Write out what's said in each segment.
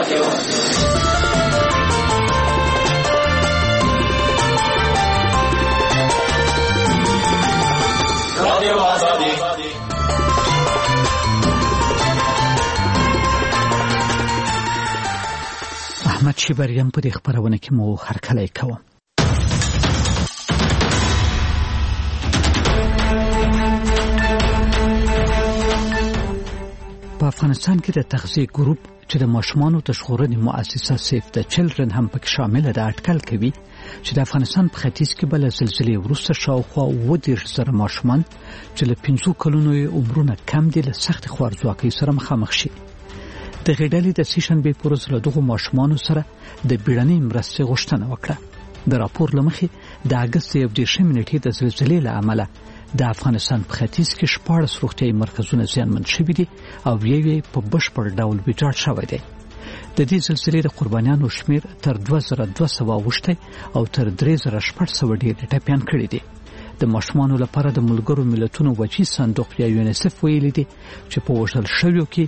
احمد شیبریم په دې خبرونه کې مو هرکلی کوم. په افغانستان کې د تغذیه ګروپ چې د ماشومانو د ژغورنې مؤسسه سیف د چلډرن هم پکې شامل ده اټکل کوي چې د افغانستان په ختیځ کې بل زلزلې وروسته شاوخوا 30,000 ماشومان چې له 15 کلونو عمرونه کم دي له سخت خوارځواکۍ سره مخامخ شي. د غېډلې د سیشنبې پر ورځ له دغو ماشومانو سره د بیړنۍ مرستې غوښتنه وکړه. د راپور له مخې د اګست 11 نیټې د زلزلې له امله د افغانستان په ختیځ کې 14 روغتیايي مرکزونه زیانمن شوي دي او یې په بشپړ ډول ویجاړ شوی دی. د دې زلزلې د قربانیانو شمیر تر 2200 اوښتی او تر 3600 ډېر ټپیان کړي دي. د ماشومانو لپاره د ملګرو ملتونو وچی صندوق یا یونیسف ویلي دي چې په وژل شویو کې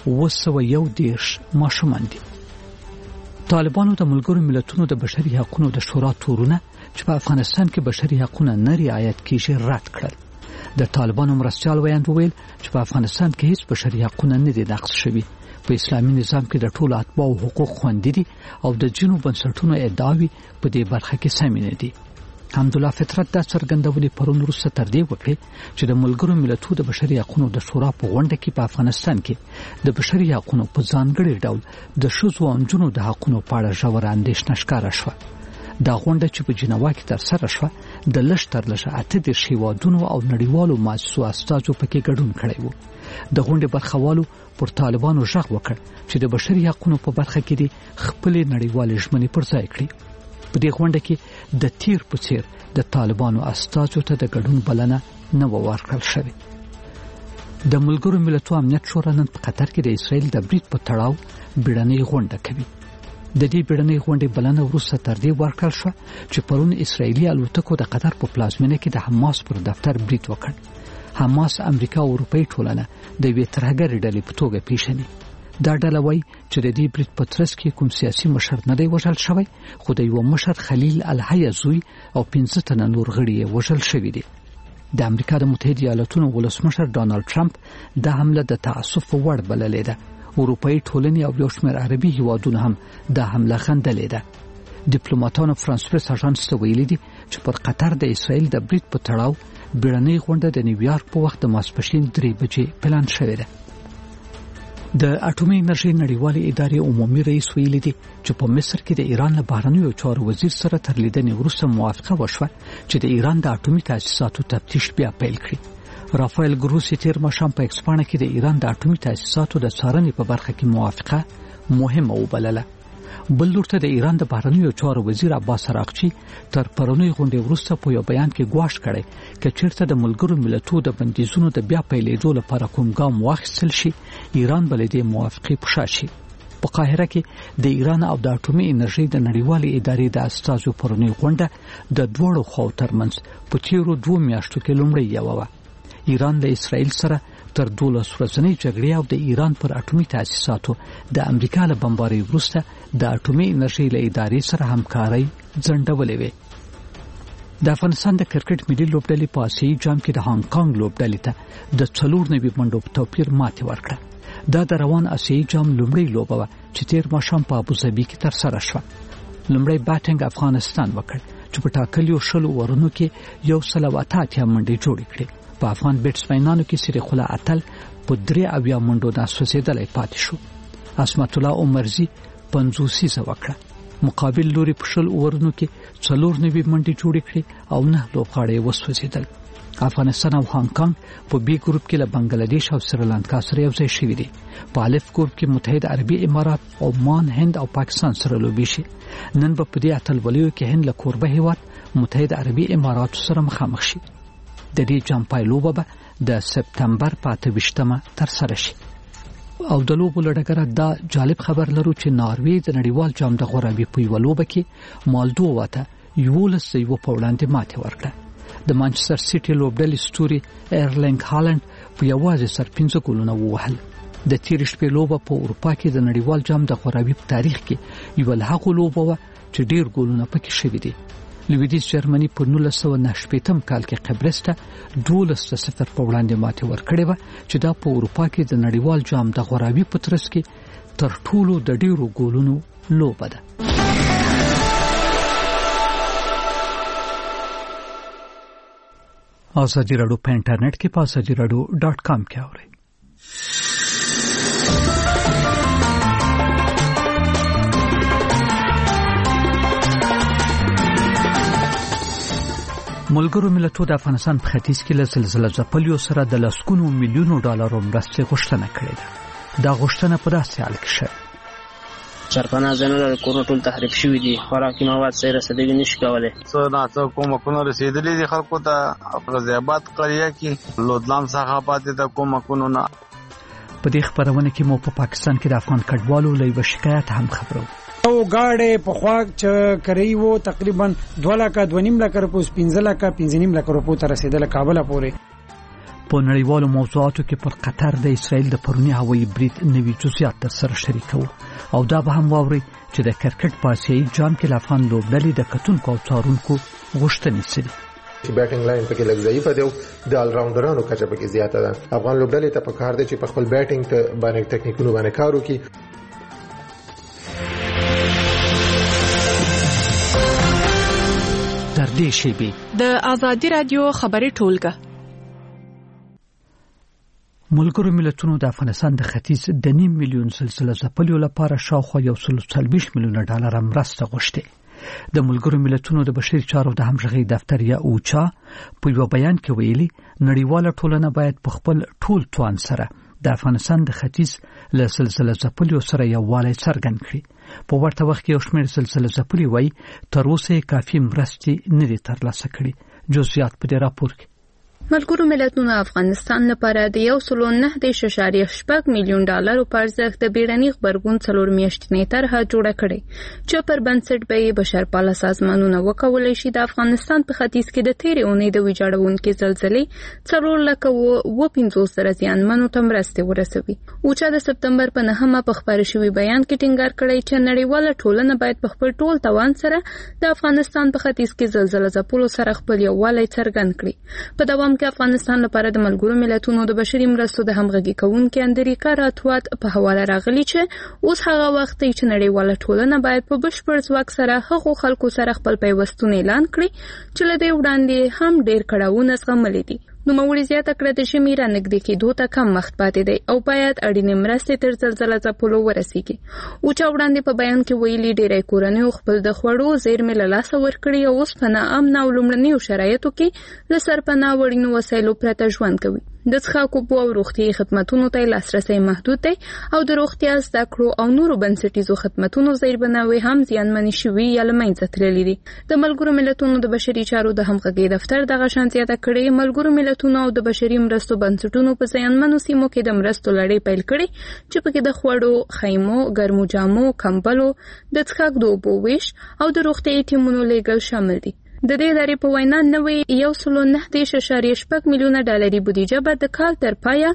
211 ماشومان دي. طالبانو د ملګرو ملتونو د بشري حقوقو د شورا تورونه چې په افغانستان کې بشري حقوقونه نه رعایت کیږي رد کړل. د طالبانو مرستیال ویاند وویل چې په افغانستان کې هیڅ بشري حقوقونه نه دي نقض شوي. په اسلامي نظام کې د ټولو اتباعو حقوق خوندي دي او د ځینو بنسټونو ادعاوې په دې برخه کې سمې نه دي. حمدالله فطرت دا څرګندونې پرون وروسته تر دې وکړې چې د ملګرو ملتونو د بشري حقوقو د شورا په غونډه کې په افغانستان کې د بشري حقوقو په ځانګړي ډول د ښځو او نجونو د حقوقو په اړه ژوره اندېښنه ښکاره شوه. دا غونډه چې په جنیوا کې ترسره شوه د لږ تر لږه 8 هیوادونو او نړیوالو مؤسسو استازو پکې ګډون کړی و. د غونډې برخوالو پر طالبانو غږ وکړ چې د بشري حقوقو په برخه کې د خپل نړیوال ژمنې پر ځای کړي. په دې غونډه کې د تیر په څیر د طالبانو استازو ته د ګډون بلنه نه ورکړل شوې. د ملګرو ملتونو امنیت شورا نن په قطر کې د اسرائیل د برید په تړاو بیړنۍ غونډه کوي. د دې بیړنۍ غونډې بلنه وروسته تر دې ورکړل شو چې پرون اسرائیلي الوتکو د قطر په پلازمینه کې د حماس پر دفتر برید وکړ. حماس امریکا او اروپای ټولنه د یوې ترهګرې ډلې په توګه پیژني. دا ډله وایي چې د دې برید په ترڅ کې کوم سیاسي مشر نه دی وژل شوی، خو د یو مشر خلیل الحیه زوی او 15 تنه نور غړي وژل شوي دي. د امریکا د متحده ایالاتونو ولسمشر ډانلډ ټرمپ دا حمله د تعصب وړ بللې ده. اروپایي ټولنې او یو شمېر عربي هیوادونه هم دا حمله خندلې ده. ډیپلوماټانو فرانس پریس اژانس ته ویلي دي چې پر قطر د اسرائیل د برید په تړاو بیړنۍ غونډه د نیویارک په وخت د ماسپښین 3 بجې پلان شوې ده. د اټومي انرژي نړیوالې ادارې عمومي رئیس ویلي دي چې په مصر کې د ایران له بهرنیو چارو وزیر سره تر لیدنې وروسته موافقه وشوه چې د ایران د اټومي تاسیساتو تفتیش بیا پیل کړي. رافایل ګروسی تیر ماښام په ایکسپانه کې د ایران د اټومي تاسیساتو د څارنې په برخه کې موافقه مهمه وبلله. بل لور ته د ایران د بهرنیو چارو وزیر عباس عراقچي تر پرونی غونډې وروسته په یو بیان کې ګواښ کړی چې چیرته د ملګرو ملتونو د بندیزونو د بیا پیلېدو لپاره کوم ګام واخیستل شي، ایران بل دې موافقه پوښا شي. په قاهره کې د ایران او د اټومي انرژي د نړیوالې ادارې د استازو پرونی غونډه د دوړو خو ترمنځ په تیرو 2 میاشتو کې لومړی یوه. ایران د اسرائیل سره تر 12 ورځنۍ جګړې او د ایران پر اټومي تاسیساتو د امریکا له بمبارۍ وروسته د اټومي انرژي له ادارې سره همکاري ځنډولې وې. د افغانستان د کرکټ ملي لوبډلې په آسیایي جام کې د هانګ کانګ لوبډلې ته د 4 منډو په توپیر ماتې ورکړه. دا د روان آسیایي جام لومړی لوبه وه چې تیر ماښام په ابوظبي کې ترسره شوه. لومړی بیټینګ افغانستان وکړ چې په ټاکلیو 10 اورونو کې 188 منډې جوړې کړې. په افغان بیټسمنانو کې سریح الله اتل په 3 منډو ناسوځېدلی پاتې شو. عصمت الله عمرزي 50 وکړه. مقابل لوري په 10 اورونو کې 94 منډې جوړې کړې او 9 لوبغاړي وسوځېدل. افغانستان او هانګ کانګ په بي ګروپ کې له بنگلاديش او سریلانکا سره یو ځای شوي دي. په الف ګروپ کې متحده عربي امارات، عمان، هند او پاکستان سره لوبي شي. نن په دې اتلولیو کې هند له کوربه هیواد متحده عربي امارات سره مخامخ شي. د دې جام پایلوبه به د سپتمبر په 28مه ترسره شي. او د لوبو لړګره دا جالب خبر لرو چې ناروی د نړیوال جام د غوړاوي په یو لوبه کې مالدووا ته 11 په وړاندې ماتې ورکړه. د مانچستر سیټي لوبډلې ستوري ایرلینګ هالند په یوازې سر 15 ګولونه ووهل. د تیر شپې لوبه په اروپا کې د نړیوال جام د غوراوي په تاریخ کې یو له هغو لوبو وه چې ډیر ګولونه پکې شوي دي. لویدیځ جرمني په 1998 کال کې قبرس ته 12-0 په وړاندې ماتې ورکړې وه چې دا په اروپا کې د نړیوال جام د غوراوي په ترڅ کې تر ټولو د ډیرو ګولونو لوبه ده. ازادي راډیو په انټرنیټ کې په azadieradio.com کې اورئ. ملګرو ملتونو د افغانستان په ختیځ کې له زلزلې ځپلیو سره د لسګونو میلیونو ډالرو مرستې غوښتنه کړې ده. دا غوښتنه په داسې حال کې شوې سرپناه ځایونه کورونه ټول تخریب شوي دي، خوراکي مواد صحیح رسېدګي نشي کولی. څه ناڅه کومکونه رسېدلي دي خلکو ته. غازي آباد قریه کې لودلام څخه پاتې د کومکونو نه. په دې خبرونه کې مو په پاکستان کې د افغان کډوالو له یوه شکایت هم خبرو. او گاڑی په خوا چې کری وو تقریبا 2 لک 2.5 لک روپو 15 لک 15.5 لک روپو ته رسیدل کابل پورې. په نړیوالو موضوعاتو کې پر قطر د اسرائیل د پرونی هوایي برید نوي جزئیات در سره شریکو او دا به هم واوري چې د کرکټ په آسیایي جام کې افغان لوبډلې د کتونکو او څارونکو غوښتنې سړي. چې بیټینګ لاین پکې لږ ضعیفه دی او د آل راوندرانو کچه پکې زیاته ده. افغان لوبډلې ته پکار دی چې په خپل بیټینګ ته باندې ټکنیکونو باندې کار وکړي. در دې شیبه د ازادي رادیو خبري ټولګه. ملګرو ملتونو د افغانستان د ختیځ د 9 میلیون زلزلې ځپلیو لپاره شاوخوا 140 میلیون ډالر مرسته غوښتې. د ملګرو ملتونو د بشري چارو د همغږي دفتر یا اوچا په یو بیان کې ویلي نړیواله ټولنه باید په خپل ټول توان سره د افغانستان د ختیځ له زلزلې ځپلیو سره یووالی څرګند کړي. په ورته وخت کې یو شمېر زلزلې ځپلي وایي تر اوسه کافي مرستې نه دي ترلاسه کړي. جزئیات په دې راپور کې. ملګرو ملتونو افغانستان لپاره د 1.9 میلیون ډالرو په ارزښت د بیړني غبرګون 4 میاشتنۍ طرحه جوړه کړې چې پر بنسټ به بشرپاله سازمانونه وکولای شي د افغانستان په ختیځ کې د تیرې اونۍ د ویجاړونکو زلزلې 4,50,000 زیانمنو ته مرستې ورسوي. اوچا د سپتمبر په 9مه په خبري شوی بیان کې ټینګار کړی چې نړیواله ټولنه باید په خپل ټول توان سره د افغانستان په ختیځ کې زلزلې ځپلو سره خپل یووالی څرګند کړي. په دوام کې افغانستان لپاره د ملګرو ملتونو د بشري مرستو د همغږي کوونکو اندریکا راتوات په حواله راغلي چې اوس هغه وخت دی چې نړیواله ټولنه باید په بشپړ ځواک سره هغو خلکو سره خپل پیوستون اعلان کړي چې له دې وړاندې هم ډېر کړاوونه زغملي دي. نوموړي زیاته کړه د ژمي رانږدې کېدو ته کم وخت پاتې دی او باید اړینې مرستې تر زلزلې ځپلو ورسیږي. اوچا وړاندې په بیان کې ویلي ډېری کورنیو خپل د خوړو زیرمې له لاسه ورکړي او اوس په ناامن او لومړنیو شرایطو کې له سرپناه وړینو وسایلو پرته ژوند کوي. د څښاک اوبو او روغتیايي خدماتونو ته لاسرسی محدود دی او د روغتیا زده کړو او نورو بنسټیزو خدماتونو زیربناوي هم زیانمنې شوي یا له منځه تللي دي. د ملګرو ملتونو د بشري چارو د همغږي دفتر دغه شان زیاته کړې ملګرو ملتونو او د بشري مرستو بنسټونو په زیانمنو سیمو کې د مرستو لړۍ پیل کړې چې پکې د خوړو، خیمو، ګرمو جامو، کمبلو، د څښاک د اوبو ویش او د روغتیايي ټیمونو لیږل شامل دي. د دې ادارې په وینا نوې 1.9 میلیون ډالري بودیجه به د کال تر پایه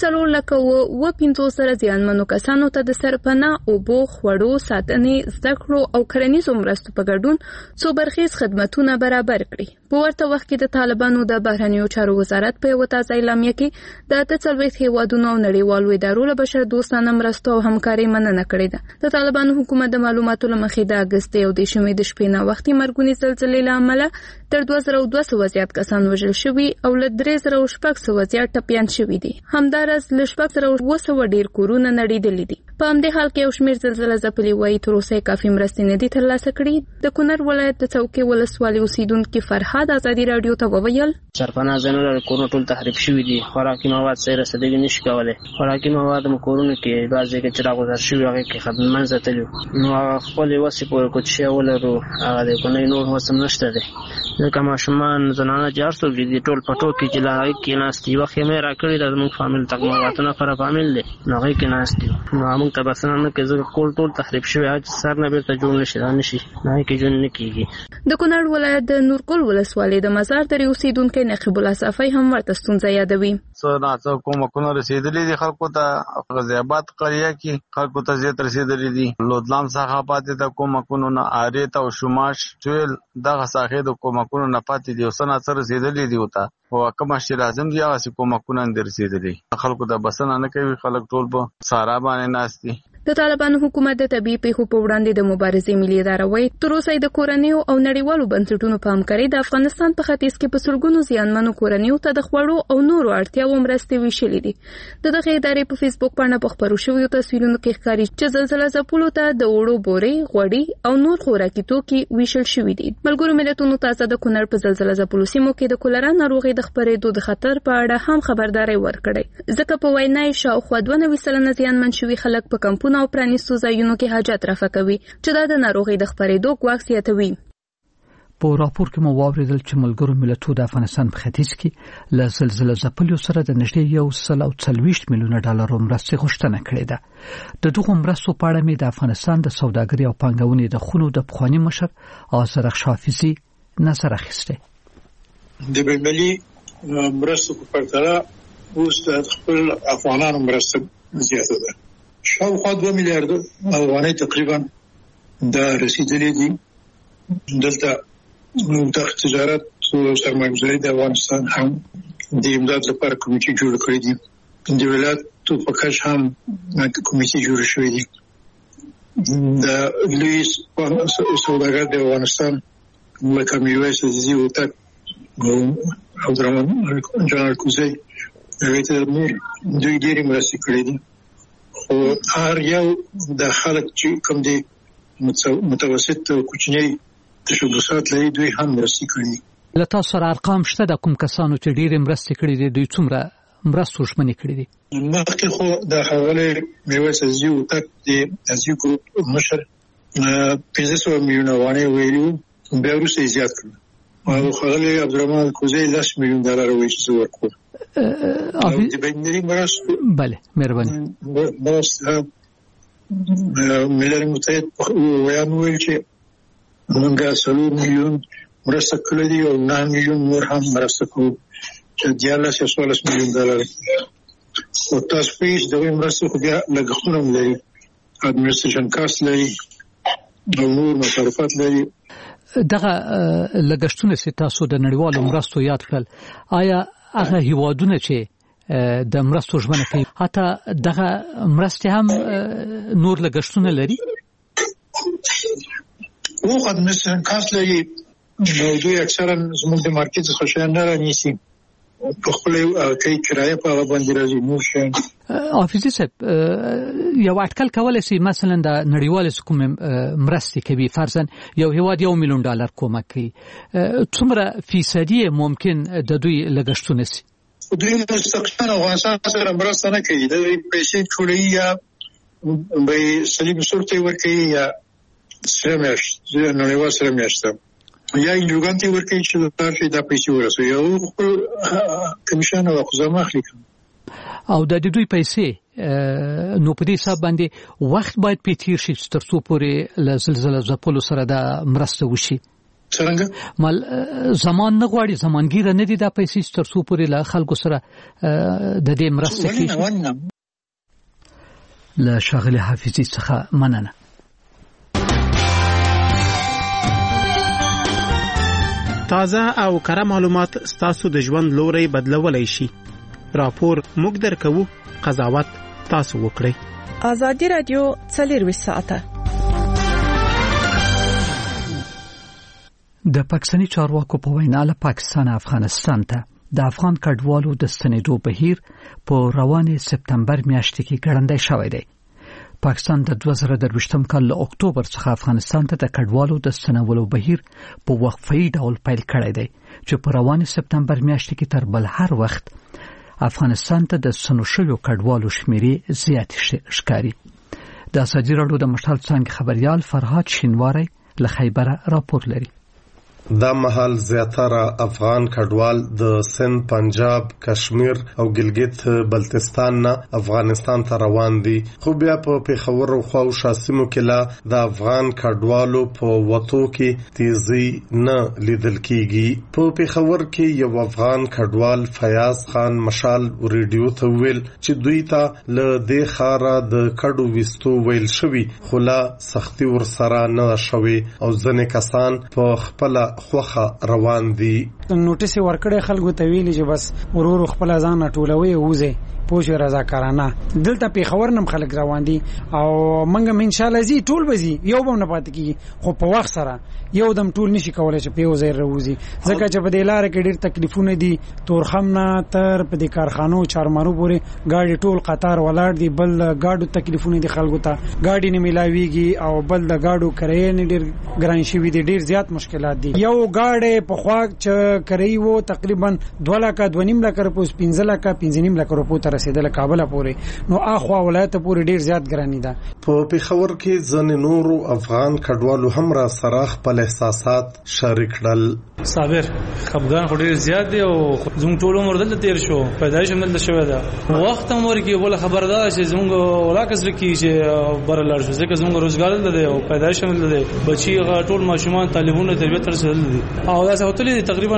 4,50,000 زیانمنو کسانو ته د سرپناه، اوبو، خوړو، ساتنې، زده کړو او کرنیزو مرستو په ګډون څو برخیز خدمتونه برابر کړي. په ورته وخت کې د طالبانو د بهرنیو چارو وزارت په یوه تازه اعلامیه کې د 43 هیوادونو او نړیوالو ادارو له بشر دوستانه مرستو او همکارۍ مننه کړې ده. د طالبانو حکومت د معلوماتو له مخې د اګست او د شمې د شپې نه وختي مرګونې زلزلې له تر 2200 زیات کسان وژل شوي او له 3600 زیات ټپیان شوي دي. همدارس له 600 ډیر کورونه نړیدلي دي. په همدې حال کې یو شمېر زلزلې ځپلي وایي تر اوسه کافي مرستې نه دي ترلاسه کړي. د کونړ ولایت د څوکۍ ولسوالۍ اوسیدونکي فرهاد ازادي رادیو ته وویل سرپناه ځایونه کورونه ټول تخریب شوي دي، خوراکي مواد صحیح رسېدګي نشي کولی. خوراکي مواد مو کورونو کې بعضې کې چې راغوځار شوي هغې کې منځه تللي نو هغه خپلې وسې پورې کوچشی ولرو هغه د کونۍ نور وس هم نشته دی ځکه ماشومان زنانه چې هر څوک دي ټول په ټوک کې چې له هغې کېناستي. یوه خیمه یې راکړې ده زموږ فامیل تقریبا 8 نفره فامیل دی نو هغې کېناستي نو موږ ته بسنه نه کوي ځکه کول ټول تخریب شوی چې سر نه بیرته جوړ نشي دا نشي نه کې جون نه کیږي. د کونړ ولایت د نورګل ولسوالۍ د مزار درې اوسیدونکو نقیب الله صافی هم ورته ستونزه یادوي. څه کومکونه رسیدلې دي خلکو ته غزي آباد قريه کې خلکو ته زیات رسیدلې دي. لودلام څخه پاتې د کومکونو نه اړې ته او شماش ټول دغه ساحې د کومکونو نه پاتې دي او سنا سره رسیدلې دي وته او کوم شي لازم دي هغه کومکونه نه رسیدلې. خلکو ته بسنه نه کوي خلک ټول په سارا باندې ناشتي. د طالبانو حکومت د طبيعي پیښو په وړاندې د مبارزې ملي اداره وایي تر اوسه د کورنیو او نړیوالو بنسټونو په همکارۍ د افغانستان په ختیځ کې په سلګونو زیانمنو کورنیو ته د خوړو او نورو اړتیاوو مرستې ویشلې دي. دغه ادارې په فیسبوک باندې په خبرو شویو تصویرونو کې ښکاري چې زلزلہ ځپلو ته د وړو بورې، غوړي او نور خوراکي توکي ویشل شوي دي. ملګرو ملتونو تازه د کونړ په زلزلہ ځپلو سیمو کې د کولرا ناروغي د خپرېدو د خطر په اړه هم خبرداري ورکړې. ځکه په وینا یې شاوخوا 92% زیانمن شوي خلک په کمپونو او پرانیستو ځایونو کې حاجت رفع کوي چې دا د ناروغي د خپرېدو ګواښ زیاتوي. په راپور کې مو واوریدل چې ملګرو ملتونو د افغانستان په ختیځ کې له زلزلې ځپلو سره د نږدې 140 میلیون ډالر مرستې غوښتنه کړې ده. د دغه مرستو په اړه مې د افغانستان د سوداګرۍ او پانګونې د خونو د پخوانی مشر آذر حافظي نظر اخیسته. د بلملي مرستو په پرتله اوس د خپل افغانانو مرسته زیاته ده. شاوخوا 2 میلیارډ افغانۍ تقریبا د رسیدلې دي. دلته د تجارت او سرمایه‌گذاري د افغانستان هم د امداد لپاره کمیټې جوړ کړې دي. د ولایتو په کچه هم کمیټې جوړ شوې دي. د لوی سوداګر د افغانستان لکه میرویس عزیزي او تک عبدالرحمن جنرال کوزی هغه ته دوی ډېرې مرستې کړې دي. خو هر یو د خلک چې کوم دي متوسط او کوچنی تشبثات لري دوی هم مرستې کړي. له تاسو سره ارقام شته د کوم کسانو چې ډېرې مرستې کړې دي دوی څومره مرستو شمنې کړې دي؟ مخکې خو د حواله میرویس عزیزي او تک د عزیزي ګروپ مشر 500 میلیون افغانۍ ویلو بیا وروسته زیات کړ. او خغلی عبدالرحمن کوزی 10 میلیون ډالر ویل ورکړ. د بینري مرستو بله مهرباني مرسته ملل متحد ویان ویل چې موږ 3 میلیون مرسته کړې دي او 9 میلیون نور هم مرسته کوو چې 14 میلیون ډالر. او تاسو په دغه مرسته خو بیا لګښتونه لري، اډمنستریشن کاست لري او نور مصارفات لري. دغه لګښتونه چې تاسو د نړیوالو مرستو یاد کړل آیا هغه هیوادونه چې د مرستو ژمنه کوي حتی دغه مرستې هم نور لګښتونه لري؟ او اډمنستریشن کاست لري. نو دوی اکثرا زموږ د مارکیټ څخه شیان نه رانیسي، په خپل کوي کرایه په هغه باندې راځي. نو شیان حافظي صاحب یو اټکل کولای شي مثلا د نړیوال حکومت مرستې کوي فرضاً یو هیواد 1 میلیون ډالر کومک کوي څومره فیصدي ممکن د دوی لګښتونه سي؟ دوی مستقیما افغانستان سره مرسته نه کوي، د پیسې ټولې یا به سلیم صورت ورکوي یا سره میاشت نړیوال سره میاشت یا انجوګانتي ورکوي چې د تاسو د پیسې ورسوي او خپل کمیشن او خزانه اخلي. او د دوی پیسې نو په دې حساب باندې وخت باید په تیر شي تر څو پورې له زلزلې ځپلو سره د مرسته وشي. څنګه مال زمان نه غواړي، زمانګیره نه دي د پیسې تر څو پورې له خلکو سره د دې مرسته کیږي. له شاغلي حافظي څخه مننه. تازه او کره معلومات ستاسو د ژوند لوري بدلولای شي. راپور موږ درکو، قضاوت تاسو وکړئ. ازادي رادیو 24 ساعته. د پاکستاني چارواکو په وینا له پاکستان افغانستان ته د افغان کډوالو د ستنېدو بهیر په روانې سپتمبر میاشت کې ګړندی شوی دی. پاکستان د 2023 کال له اکتوبر څخه افغانستان ته د کډوالو د ستنولو بهیر په وقفه‌ای ډول پیل کړی دی چې په روانې سپتمبر میاشت کې تر بل هر وخت افغانستان ته د سنوشلو کډوالو شمیرې زیات ښکاري. د ازادي راډیو د مشال څنګه خبريال فرهاد شینواری له خیبر راپور لري. دا مهال زیاتره افغان کډوال د سند، پنجاب، کشمیر او ګلګت بلتستان نه افغانستان ته روان دي. خو بیا په پیښور او خواوشا سیمو کې لا د افغان کډوالو په وتو کې تیزی نه لیدل کیږي. په پیښور کې یو افغان کډوال فیاض خان مشال ریډیو ته ویل چې دوی ته له دې خاره د کډو وستو ویل شوی، خو لا سختی ور سره نه شوی او ځنې کسان په خپل خوخه روان دي. نوټیس ورکړې خلکو ته ویلي چې بس ورور خپل ځان ټولوي وځي پوښ رضاکارانه. دلته پیښور نم خلک روان دي او منګم ان شاء الله زی ټول بزي یو به نه پات کی، خو په وخت سره یو دم ټول نشي کولای چې په وزیر روزي، ځکه چې په دې لار کې ډېر تکلیفونه دي. تورخم نه تر په دې کارخانو چارمارو پورې گاډي ټول قطار ولاړ دي، بل گاډو تکلیفونه دي خلکو ته، گاډي نه ملاويږي او بل د گاډو کرایه نه ډېر ګران شي، دي ډېر زیات مشکلات دي. یو گاډي په خوا چې کرایي وو تقریبا 2 لک 2.5 لک روپیه 15 لک 15 لک روپیه رسیدل کابل پورې، نو اخوا ولایت پورې ډیر زیات ګرانی ده. په پیښور کې ځنې نورو افغان کډوالو هم را سره خپل احساسات شریک کړل. صابر خپګان خو ډیر زیات دی او زموږ ټول عمر دلته تیر شو، پیدایش هم دلته شوی ده، وخت هم ورکی بوله خبردار چې زموږ ولاکس لکی چې بر لار شو، ځکه زموږ روزګار دلته دی او پیدایش هم دلته دی، بچي ټول ماشومان تعلیمونه تربیت رسول دي او دا څه هوتلې تقریبا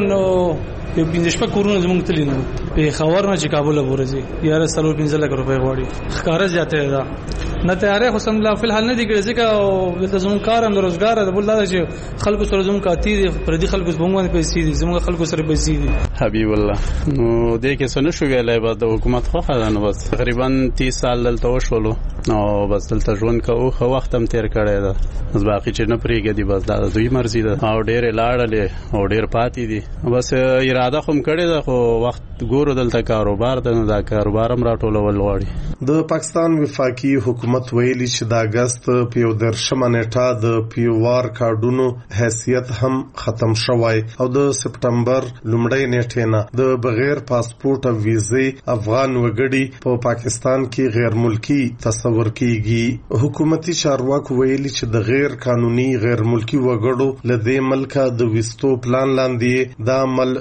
یو 15 کورونه زموږ تللی نه په خبر نه چې کابل پورې یاره 15 لک روپۍ غواړي، ښکارا زیاته ده نه تیارې خو سم لا فل حال نه دی ګرځي کا او د زموږ کار هم روزګار ده، بل دا چې خلکو سره زموږ کاتی دي، پر دې خلکو زموږ باندې پیسې دي، زموږ خلکو سره پیسې دي. حبیب الله نو دې کې څه نشو ویلای، بعد د حکومت خو خلانو بس تقریبا 30 سال دلته وشولو نو بس دلته ژوند کوو، خو وخت هم تیر کړی ده، بس باقي چې نه پریږدي بس دا دوی مرزي ده او ډېر لاړلې او ډېر پاتې دي، بس اراده خو کړې ده، خو وخت ګورو دلته کاروبار ده، دا کاروبار هم راټولول غواړي. د پاکستان وفاقي حکومت ویلي چې د اگست په 14 نیټه د پیوار کارډونو حیثیت هم ختم شوی او د سپټمبر لومړۍ نیټې نه د بغیر پاسپورت او ویزې افغان وګړي په پاکستان کې غیر ملکی تصور کیږي. حکومتي چارواکو ویلي چې د غیر قانوني غیر ملکی وګړو له دې ملکه د وستو پلان لاندې د عمل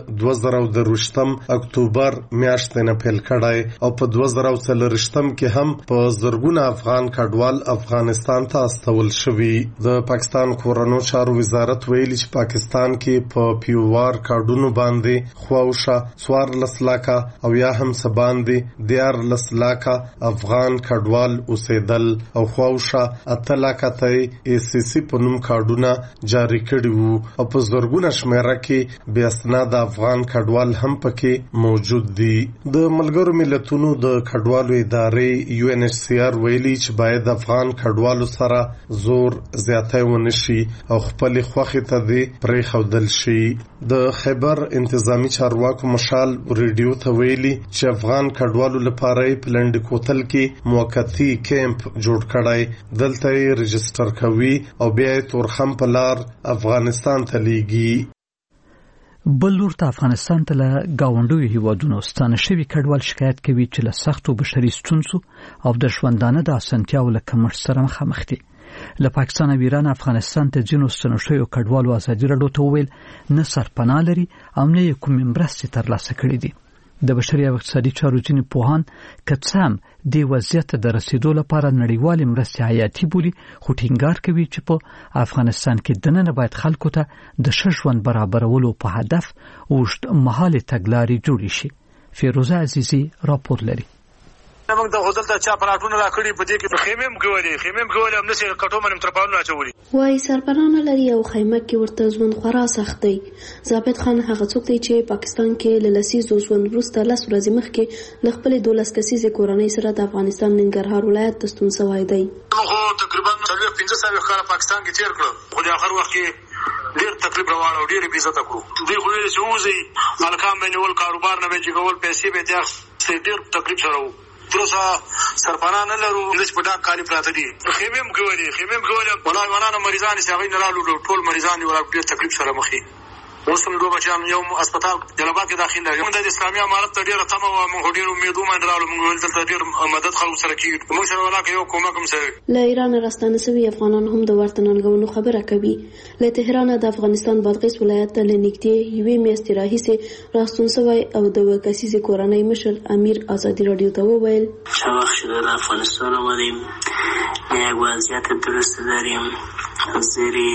2023 اکتوبر میاشتې نه پیل کړی او په 2023 کې هم په زرګونه افغان کډوال افغانستان ته استول شوي. د پاکستان کورنو چارو وزارت ویلي چې پاکستان کې په پیوار کارډونو باندې خواوشا 14 لکه او یا هم سباندې 14 لکه افغان کډوال اوسېدل او خواوشا 8 لکه ته ACC په نوم کارډونه جاری کړي وو او په زرګونه شمیره کې بیا اسناد افغان کډوال هم پکې موجود دي. د ملګرو ملتونو د کډوالو ادارې UNHCR ویلي چې باید افغان کډوالو سره زور زیاتی ونشي او خپل خوخي ته دی پرې خودل شي. د خیبر انتظامی چارواکو مشال ریډیو ته ویلي چې افغان کډوالو لپاره پلند کوتل کې موقتی کیمپ جوړ کړای، دلته یې رجستر کوي او بیا تورخم په لار افغانستان ته لیږي. بل لور ته افغانستان ته له گاونډیو هیوادونو ستانه شوي کډوال شکایت کوي چې له سختو بشري ستونزو او د ژوندانه د اسانتیاو له کمښت سره مخامخ دي. له پاکستان او ایران افغانستان ته ځینو ستانه شویو کډوالو ازادي راډیو ته وویل نه سرپناه لري او نه یې کومې مرستې ترلاسه کړي دي. د بشري او اقتصادي چارو ځینې پوهان که څه هم دې وضعیت ته د رسیدو لپاره نړیوالې مرستې حیاتي بولي، خو ټینګار کوي چې په افغانستان کې دننه باید خلکو ته د ښه ژوند برابرولو په هدف اوږد مهالې تګلارې جوړې شي. فیروزه عزیزي راپور لري. موږ د هوټل ته چا پراټونه راکړي، په دې کې خیمه هم کوي هم نشي کټو باندې ترپاونه اچولي وای سرپناه لري او خیمه کې ورته ژوند خورا سخت دی. ضابط خان هغه څوک دی چې پاکستان کې له لسیزو ژوند وروسته 10 ورځې مخکې له خپل 12 کسیزې کورنۍ سره د افغانستان ننګرهار ولایت ته ستون شوی دی. موږ تقریبا 15 کال پاکستان کې تیر کړو، خو د اخر وخت کې ډیر تکلیف روان او ډیر بې عزت کړو. دوی خو یې چې وځي الکام باندې ول کاروبار نه به جوړول، پیسې به ځه ډیر تکلیف سره وو. تروسا سرپناه نه لرو، لږ په ډاک کاری پراته دي، خیمه هم کوي ولای ونانه مریضان چې هغه نه رالو ټول مریضان ډیر تکلیف سره مخې اوس هم دوه بچیان یو هسپتال جلال کې داخل دي. موږ د اسلامي امارت ته ډېره تمه وه، موږ ډېر امید ومنډ راغلو، موږ دلته ډېر مدد خلکو سره کېږي، موږ سره ولاکه یو کومک هم سوی. له ایران راستانه سوي افغانان هم د ورته ننګونو خبره کوي. له تهران د افغانستان بادغیس ولایت ته له نږدې یوې میاشتې راهیسې راستون سوی او د اووه کسیزې کورنۍ مشر امیر ازادي راډیو ته وویل چند وقت شده در افغانستان آمدیم، یک وضعیت درست داریم، زیری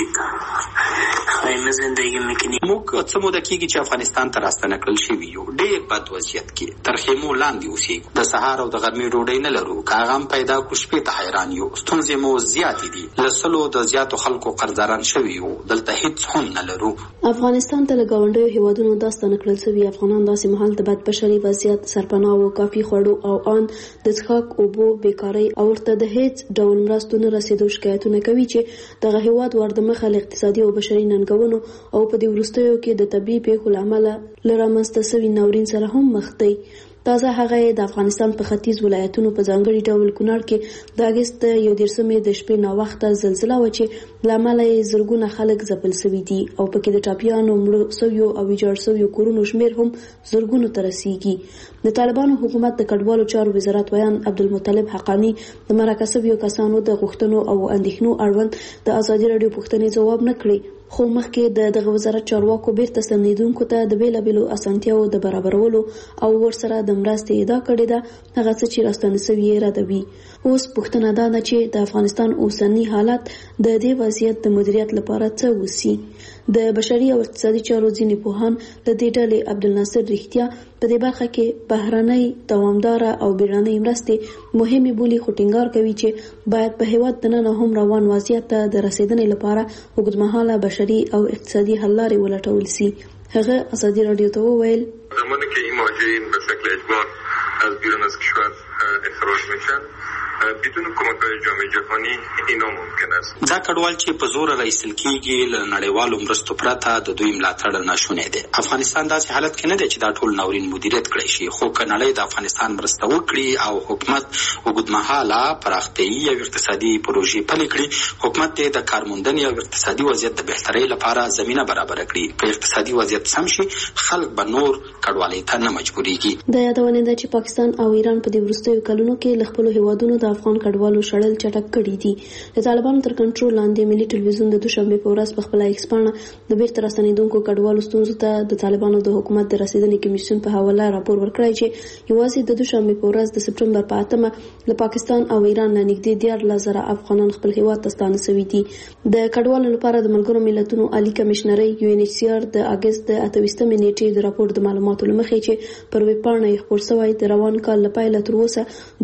خیمه زندگی میکنیم. موږ څه موده کېږي چې افغانستان ته راستنه کړل شوي یو، ډېر بد وضعیت کې تر خیمو لاندې اوسېږو، د سهار او د غرمې ډوډۍ نه لرو، که هغه هم پیدا کړو شپې ته حیران یو. ستونزې مو زیاتې دي، له سلو د زیاتو خلکو قرضداران شوي یو، دلته هېڅ هم نه لرو. افغانستان ته له ګاونډیو هیوادونو دا ستانه کړل شوي افغانان داسې مهال د بد بشري وضعیت، سرپناه و کافي خوړو او ان د څښاک اوبو، بیکارۍ او ورته د هېڅ ډول مرستو نه رسېدو شکایتونه کوي چې دغه هیواد وردمخه له اقتصادي او بشري ننګونو او په دې وروستیو کې د طبیعي پیښو له امله له رامنځته سوي ناورین سره هم مخ دی. تازه هغه د افغانستان په ختیځ ولایتونو په ځانګړي ډول کونړ کې د اګست 11 د شپې ناوخته زلزله و چې له امله یې زرګونه خلک ځپل سوي دي او پکې د ټاپیانو مړو سویو او ویجاړ سویو کورونو شمېر هم زرګونو ته رسیږي. د طالبانو حکومت د کډوالو چارو وزارت ویان عبدالمطلب حقانی د مرکه سویو کسانو د غوښتنو او اندېښنو اړوند د ازادي راډیو پوښتنې ځواب نه کړی، خو مخکې دغه وزارت چارواکو بیرته ستنېدونکو ته د بېلابېلو اسانتیاو د برابرولو او ورسره د مرستې ادعا کړې ده، هغه څه چې راستانه سوي یې ردوي. اوس پوښتنه دا ده چې د افغانستان اوسنی حالت د دې وضعیت د مدیریت لپاره څه وسی. د بشري او اقتصادي چارو ځینې پوهان له دې ډلې عبدالناصر رښتیا په دې برخه کې بهرنۍ دوامداره او بیړنۍ مرستې مهمې بولي، خو ټینګار کوي چې باید په هیواد دننه هم روان وضعیت ته د رسیدنې لپاره اوږدمهاله بشري او اقتصادي حل لارې ولټول سي. هغه ازادي راډیو ته وویل زمانی که این مهاجرین به شکل اجبار از بیرون از کشور اخراج میشن بدون کمک‌های جامعه جهانی اینا ممکن است. دا کډوال چې په زور راایستل کېږي له نړیوالو مرستو پرته د دوی ملاتړ ناشونی دی. افغانستان داسې حالت کې نه دی چې دا ټول ناورین مدیریت کړی شي، خو که نړۍ د افغانستان مرسته وکړي او حکومت اوږدمهاله پراختیایي او اقتصادي پروژې پلي کړي، حکومت دې د کارموندنې او اقتصادي وضعیت د بهترۍ لپاره زمینه برابره کړي. که اقتصادي وضعیت سم شي، خلک به نور کډوالۍ ته نه مجبورېږي. د یادونې ده چې پاکستان او ایران په دې وروستیو کلونو کې له خپلو هیوادونو د افغان کډوالو شړل چټک کړي دي. د طالبانو تر کنټرول لاندې ملي ټلویزیون د دوشنبه په ورځ په خپل ایکس پاڼه د بیرته راستنېدونکو کډوالو ستونزو ته د طالبانو د حکومت د رسیدنې کمیسیون په حواله راپور ورکړی چې یوازې د دوشنبه په ورځ د سپټمبر په 8 له پاکستان او ایران نه نږدې 14,000 افغانان خپل هیواد ته ستانه شوي دي. د کډوالو لپاره د ملګرو ملتونو عالی کمشنري UNHCR د اګست 28 نیټې د راپور د معلوماتو لمخې چې پر ویب پاڼه یې خپور شوی د روان کال لپاره تر اوسه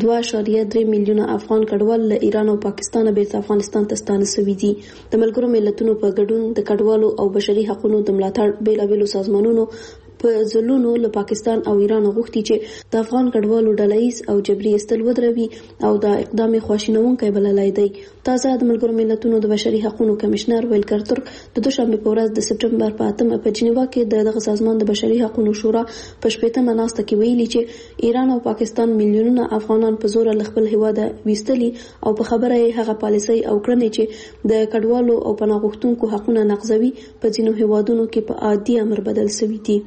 2.3 میلیونه افغان کډوال له ایران او پاکستان بیرته افغانستان ته ستانه شوي دي. د ملګرو ملتونو په ګډون د کډوالو او بشري حقوقو د ملاتړ بیلابېلو سازمانونو په ځلونو له پاکستان او ایران غوښتي چې د افغان کډوالو ډلهییز او جبري ایستل ودروي او د اقدام خواشینونکی بللی دی. تازه د ملګرو ملتونو د بشري حقوقو کمشنر ویلکر ترک د دوشنبه په ورځ د سپټمبر په 8 په جنیوا کې دغه سازمان د بشري حقوقو شورا په 15مه ناسته کې ویلي چې ایران او پاکستان میلیونونه افغانان په زور له خپل هیواده ویستلي او په خبره یې هغه پالیسۍ او کړنې چې د کډوالو او پناه غوښتونکو حقوقونه نقضوي په ځینو هیوادونو کې په عادي امر بدل شوي دي.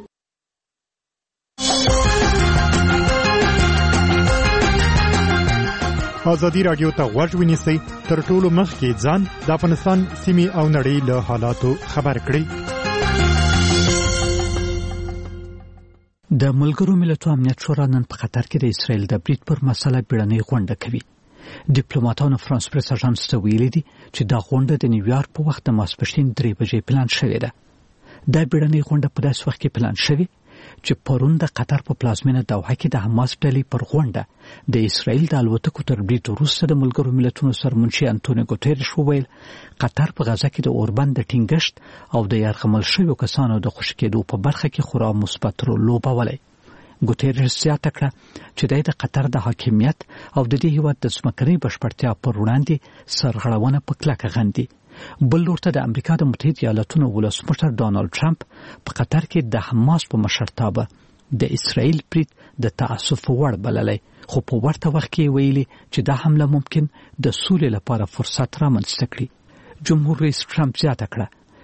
ازادي راډیو ته غوږ ونیسئ، تر ټولو مخکې ځان د افغانستان سیمې او نړۍ له حالاتو خبر کړئ. د ملګرو ملتونو امنیت شورا نن په قطر کې د اسرائیل د برید پر مسله بیړنۍ غونډه کوي. ډیپلوماټانو فرانس پریس اژانس ته ویلي دي چې دا غونډه د نیویارک په وخت د ماسپښین 3 بجې پلان شوې ده. دا بیړنۍ غونډه په داسې وخت کې پلان شوې چې پرون د قطر په پلازمینه دوحه کې د حماس ډلې پر غونډه د اسرائیل د الوتکو تر برید وروسته د ملګرو ملتونو سرمنشي انټونیو ګوتریش وویل قطر په غزه کې د اوربند د ټینګښت او د یرغمل شویو کسانو د خوشي کېدو په برخه کې خورا مثبت رول لوبولی. ګوتریش زیاته کړه چې د قطر د حاکمیت او د دې هیواد د ځمکنۍ بشپړتیا پر وړاندې سرغړونه په کلکه غندي. بل لورته د امریکا د متحده ایالاتونو ولسمشر ډانلډ ټرمپ په قطر کې د حماس په مشرتابه د اسرائیل برید د تاسف وړ بللی، خو په ورته وخت کې ویلي چې دا حمله ممکن د سولې لپاره فرصت رامنځته کړي. جمهور رئیس ټرمپ زیاته کړه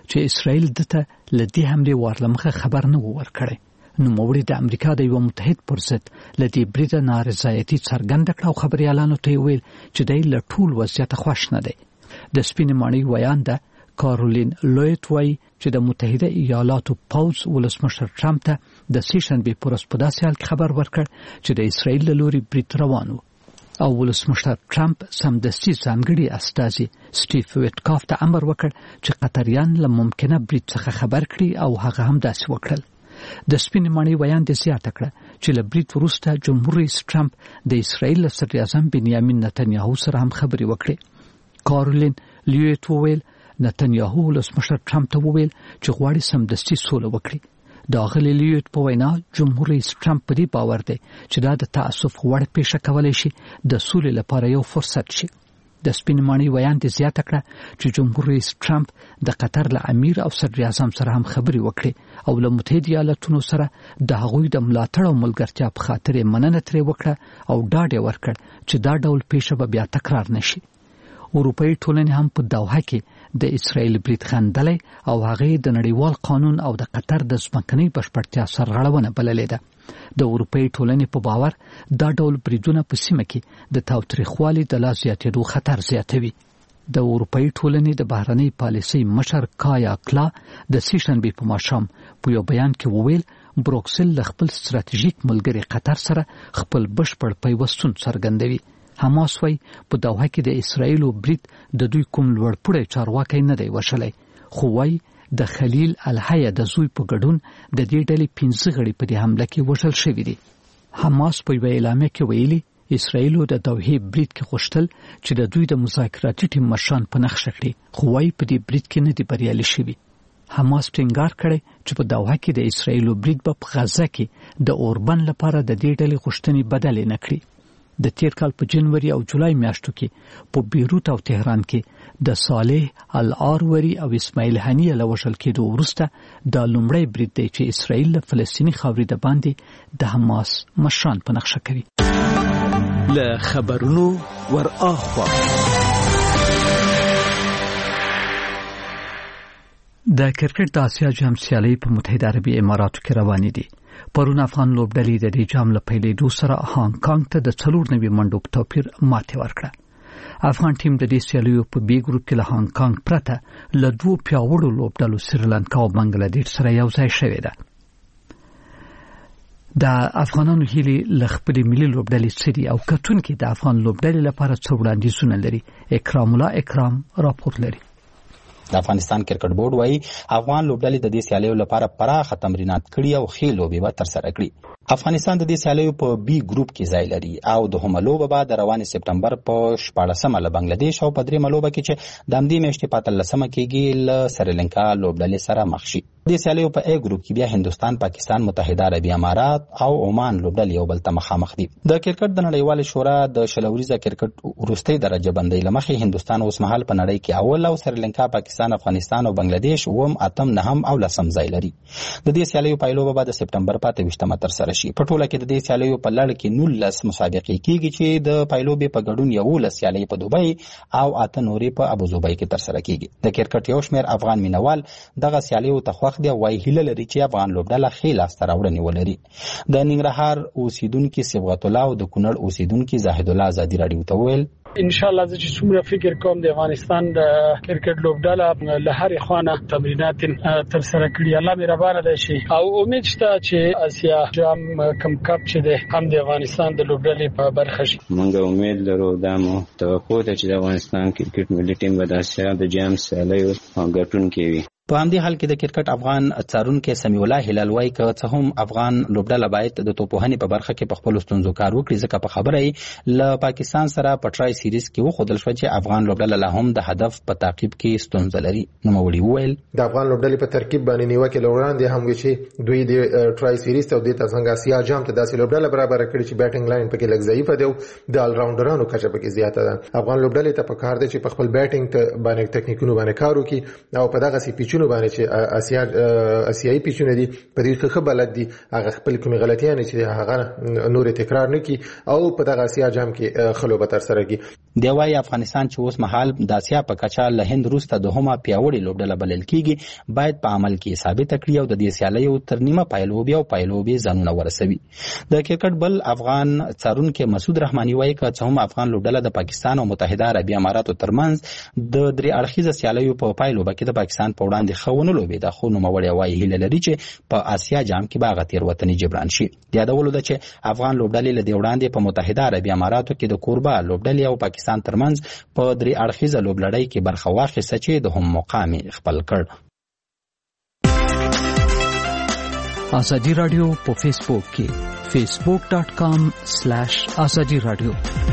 چې اسرائیل دته لدی حمله ورلمخه خبر نه ورکړي. نو موړي د امریکا د یو متحد پر ضد لدی بریټ نارضایتي څرګنده کړه او خبريالانو ته ویل چې دای له ټول وضعیت خوښ نه دی. د سپینې ماڼۍ ویانده کارولین لویت وای چې د متحده ایالاتو پوز ولسمشر ټرمپ ته د سیشنبه پر اسپداسي حال خبر ورکړ چې د اسرائیل له لوري بریټ روانو او ولسمشر ټرمپ سمدستي ځانګړي استازي سټیف ویټکاف ته امر وکړ چې قطریان له ممکنه بریټ څخه خبر کړي او هغه هم داسې وکړل. د سپینې ماڼۍ ویان د زیاته کړه چې له بریټ وروسته جمهور رئیس ټرمپ د اسرائیل صدر اعظم بنیامین نتنیاهو سره هم خبرې وکړې. کارولین لیویت وویل نتنیاهو ولسمشر ټرمپ ته وویل چې غواړي سمدستي سوله وکړي. د اغلی لیویت په وینا جمهور رئیس ټرمپ په دې باور دی چې دا د تاسف وړ پیښه کولای شي د سولې لپاره یو فرصت شي. د سپینې ماڼۍ ویان د زیاته کړه چې جمهور رئیس ټرمپ د قطر له امیر او صدر اعظم سره هم خبرې وکړي او له متحده ایالاتونو سره د هغوی د ملاتړ او ملګرتیا په خاطر مننه ترې وکړه او ډاډ ورکړ چې دا ډول پیښه به بیا تکرار نشي. اروپאי ټولنې هم په دوحه کې د اسرائیل بریټ خندلې او هغه د نړیوال قانون او د قطر د ځمکنۍ بشپړتیا سرغړونه بللې ده. د اروپאי ټولنې په باور دا ډول بریدونه په سیمه کې د تاوتریخوالي د لا زیاتېدو خطر زیاتوي. د اروپאי ټولنې د بهرنۍ پالیسۍ مشر کایا کلا د سیشنبه په ماښام په یو بیان کې وویل بروکسل له خپل ستراتیژیک ملګری قطر سره خپل بشپړ پیوستون څرګندوي. حماس وای په دوحه کې د اسرائیل او بریټ د دوی کوم لوړپوړی چارواکي نه دی وشلای، خو وای د خلیل الحیا د زوی په ګډون د دې ډلې 15 غړي په دې حمله کې وژل شوي دي. حماس په اعلامیه کې ویلي اسرائیل د دوحه بریټ کې غوښتل چې د دوی د مذاکراتي ټیم مشران په نقشه کړي، خو وای په دې بریټ کې نه دی بریالي شوي. حماس ټینګار کړي چې په دوحه کې د اسرائیل او بریټ په غزه کې د اوربن لپاره د دې ډلې غوښتنې بدل نه کړي. د تیر کال په جنوري او جولای میاشتو کې په بیروت او تهران کې د صالح الآروری او اسماعیل هنیه له وژل کېدو وروسته د لومړی بریټ دی چې اسرائیل له فلسطینی خاورې د باندې د حماس مشران په نقشه کوي. له خبرونو ور اخوا د کرکټ د آسیا جام سیالۍ په متحده عربي اماراتو کې روانې دي. پرون افغان لوبډلې د دې جام له پیلېدو سره هانګ کانګ ته د 4 منډو په توپیر ماتې ورکړه. افغان ټیم د دې سیالیو په بي ګروپ کې له هانګ کانګ پرته له 2 پیاوړو لوبډلو سریلانکا او بنگلاديش سره یو ځای شوې ده. د افغانانو هیلې له خپل ملي لوبډلې سړي او کتونکو د افغان لوبډلې لپاره څو وړاندیزونه لري. اکرام الله اکرام راپور لري. د افغانستان کرکټ بورډ وايي افغان لوبډلې د دې سیالیو لپاره پراخه تمرینات کړي او ښې لوبې به ترسره کړي. افغانستان د دې سیالیو په بي ګروپ کې ځای لري او د همه لوبه به د روانې سپټمبر په 14مه له بنگلاديش او په 3مه لوبه کې چې د همدې میاشتې په 13مه کېږي له سریلانکا لوبډلې سره مخ شي. د سیالیو په ا ګروپ کې بیا هندستان، پاکستان، متحده عربي امارات او عمان لوبډلې یو بل ته مخامخ دي. د کرکټ د نړیوال شورا د شلوريزه کرکټ وروستۍ درجه بندۍ لمخې هندستان اوس مهال په نړۍ کې اول او سریلانکا، پاکستان، افغانستان او بنگلاديش اوم اتم نهم او لسم ځای لري. د دې سیالیو پایلوبه به د سپټمبر په 28مه تر سره شي. په ټوله کې د دې سیالیو په لړ کې 19 مسابقې کیږي چې د پایلوبې په ګډون 11 سیالۍ په دوبۍ او 8 نورې په ابوظبي کې تر سره کیږي. د کرکټ یو شمېر افغان مینوال دغه سیالیو ته خوښ دي او وايي هیله لري چې افغان لوبډله ښې لاسته راوړنې ولري. د ننګرهار اوسیدونکو صبغت الله او د کونړ اوسیدونکو زاهد الله ازادي راډیو ته ویل ان شاء الله چې څومره فکر کوم د افغانستان د کرکټ لوبډله له هر خوانه تمرینات تر سره کړي. الله مهربان دی شي او امید شته چې اسیا جام کم کپ چې ده هم د افغانستان د لوبډلې په برخه شي. موږ امید لرو دا مو توقع ده چې د افغانستان کرکټ ملي ټیم به د اسیا د جام سیالیو ګټونکی وي. په همدې حال کې د کرکټ افغان څارونکو سمیع الله هلال وايي که څه هم افغان لوبډله باید د توپوهنې په برخه کې په خپل ستونزو کار وکړي ځکه په خبره یې له پاکستان سره په ټرای سیریز کې وښودل شو چې افغان لوبډله له هم د هدف په تعقیب کې ستونزه لري. نوموړي وویل د افغان لوبډلې په ترکیب باندې نیوکه لوړاندې هم وی چې دوی د ټرای سیریز ته د څنګه اسیا جام ته داسې لوبډله برابر کړي چې بیټینګ لاین پکې لږ ضعیفه دی او د آل راونډرانو کچه پکې زیاته ده. افغان لوبډلې ته پکار دی چې په خپل بیټینګ ته باندې ټکنیکونو باندې کار وکړي او په دغه سي پیچ پیچونو باندې چې آسیایي پیچونه دي په دې کې خبرلت دي هغه خپل کومې غلطیاں چې هغه نور تکرار نه کی او په دغه آسیا جام کې خلو به تر سره کی. دی وايي افغانستان چې اوس مهال د آسیا په کچه له هند وروسته دوهمه پیاوړې لوبډله بلل کیږي باید په عمل کې ثابت کړي او د دې سیالیو تر نیمه پایلوبي ځانونه ورسوي. د کرکټ بل افغان څارونکي مسعود رحماني وايي چې هم افغان لوبډله د پاکستان او متحده عربي اماراتو ترمنځ د درې اړخیزه سیالیو په پایلوبه کې د پاکستان په وړاندې خونه لوبي د خو نوموړی وايي هیله لري چې په آسیا جام کې باغ تیروتنې جبران شي. یادولو ده چې افغان لوبډلې له دې وړاندې په متحده عربي اماراتو کې د کوربه لوبډلې او پاکستان ترمنځ په درې اړخیزه لوبلړۍ کې برخه واخیسته چې د هم مقام خپل کړ. آزادی رادیو په فیسبوک کې facebook.com/azadi radio.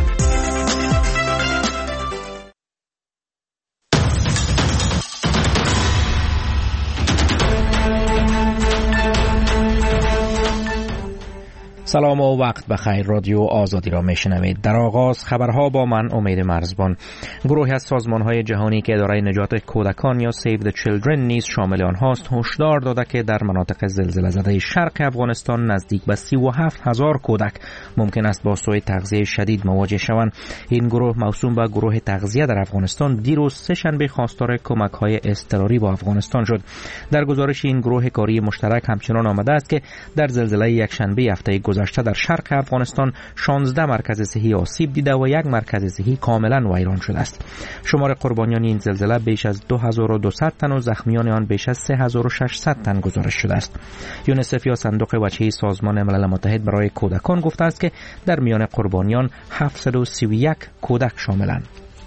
سلام و وقت بخیر. رادیو آزادی را میشنوید. در آغاز خبرها با من امید مرزبان. گروهی از سازمان‌های جهانی که اداره نجات کودکان یا Save the Children نیز شامل آنهاست هشدار داده که در مناطق زلزله زده شرق افغانستان نزدیک به 37,000 کودک ممکن است با سوء تغذیه شدید مواجه شوند. این گروه موسوم به گروه تغذیه در افغانستان دیروز سه‌شنبه خواستار کمک‌های اضطراری با افغانستان شد. در گزارش این گروه کاری مشترک همچنان آمده است که در زلزله یکشنبه هفته گذشته در شرق افغانستان 16 مرکز صحی آسیب دیده و یک مرکز صحی کاملا ویران شده است. شمار قربانیان این زلزله بیش از 2200 تن و زخمیان آن بیش از 3600 تن گزارش شده است. یونیسف یا صندوق وجهی سازمان ملل متحد برای کودکان گفته است که در میان قربانیان 731 کودک شاملند.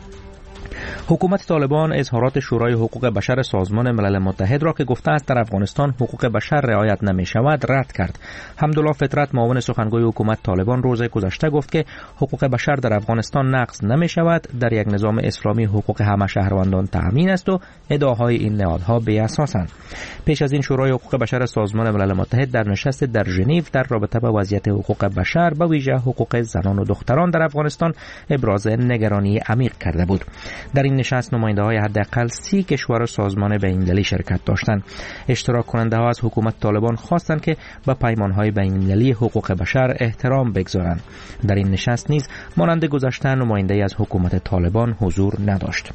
حکومت طالبان اظهارات شورای حقوق بشر سازمان ملل متحد را که گفته است در افغانستان حقوق بشر رعایت نمی شود رد کرد. حمدالله فطرت معاون سخنگوی حکومت طالبان روز گذشته گفت که حقوق بشر در افغانستان نقض نمی شود، در یک نظام اسلامی حقوق همه شهروندان تأمین است و ادعاهای این نهادها بی اساسند. پیش از این شورای حقوق بشر سازمان ملل متحد در نشست در ژنو در رابطه با وضعیت حقوق بشر به ویژه حقوق زنان و دختران در افغانستان ابراز نگرانی عمیق کرده بود. در این نشست نماینده‌های حداقل 30 کشور سازمان بین‌المللی شرکت داشتند. اشتراک کننده‌ها از حکومت طالبان خواستند که به پیمان‌های بین‌المللی حقوق بشر احترام بگذارند. در این نشست نیز مانند گذشته نماینده‌ای از حکومت طالبان حضور نداشت.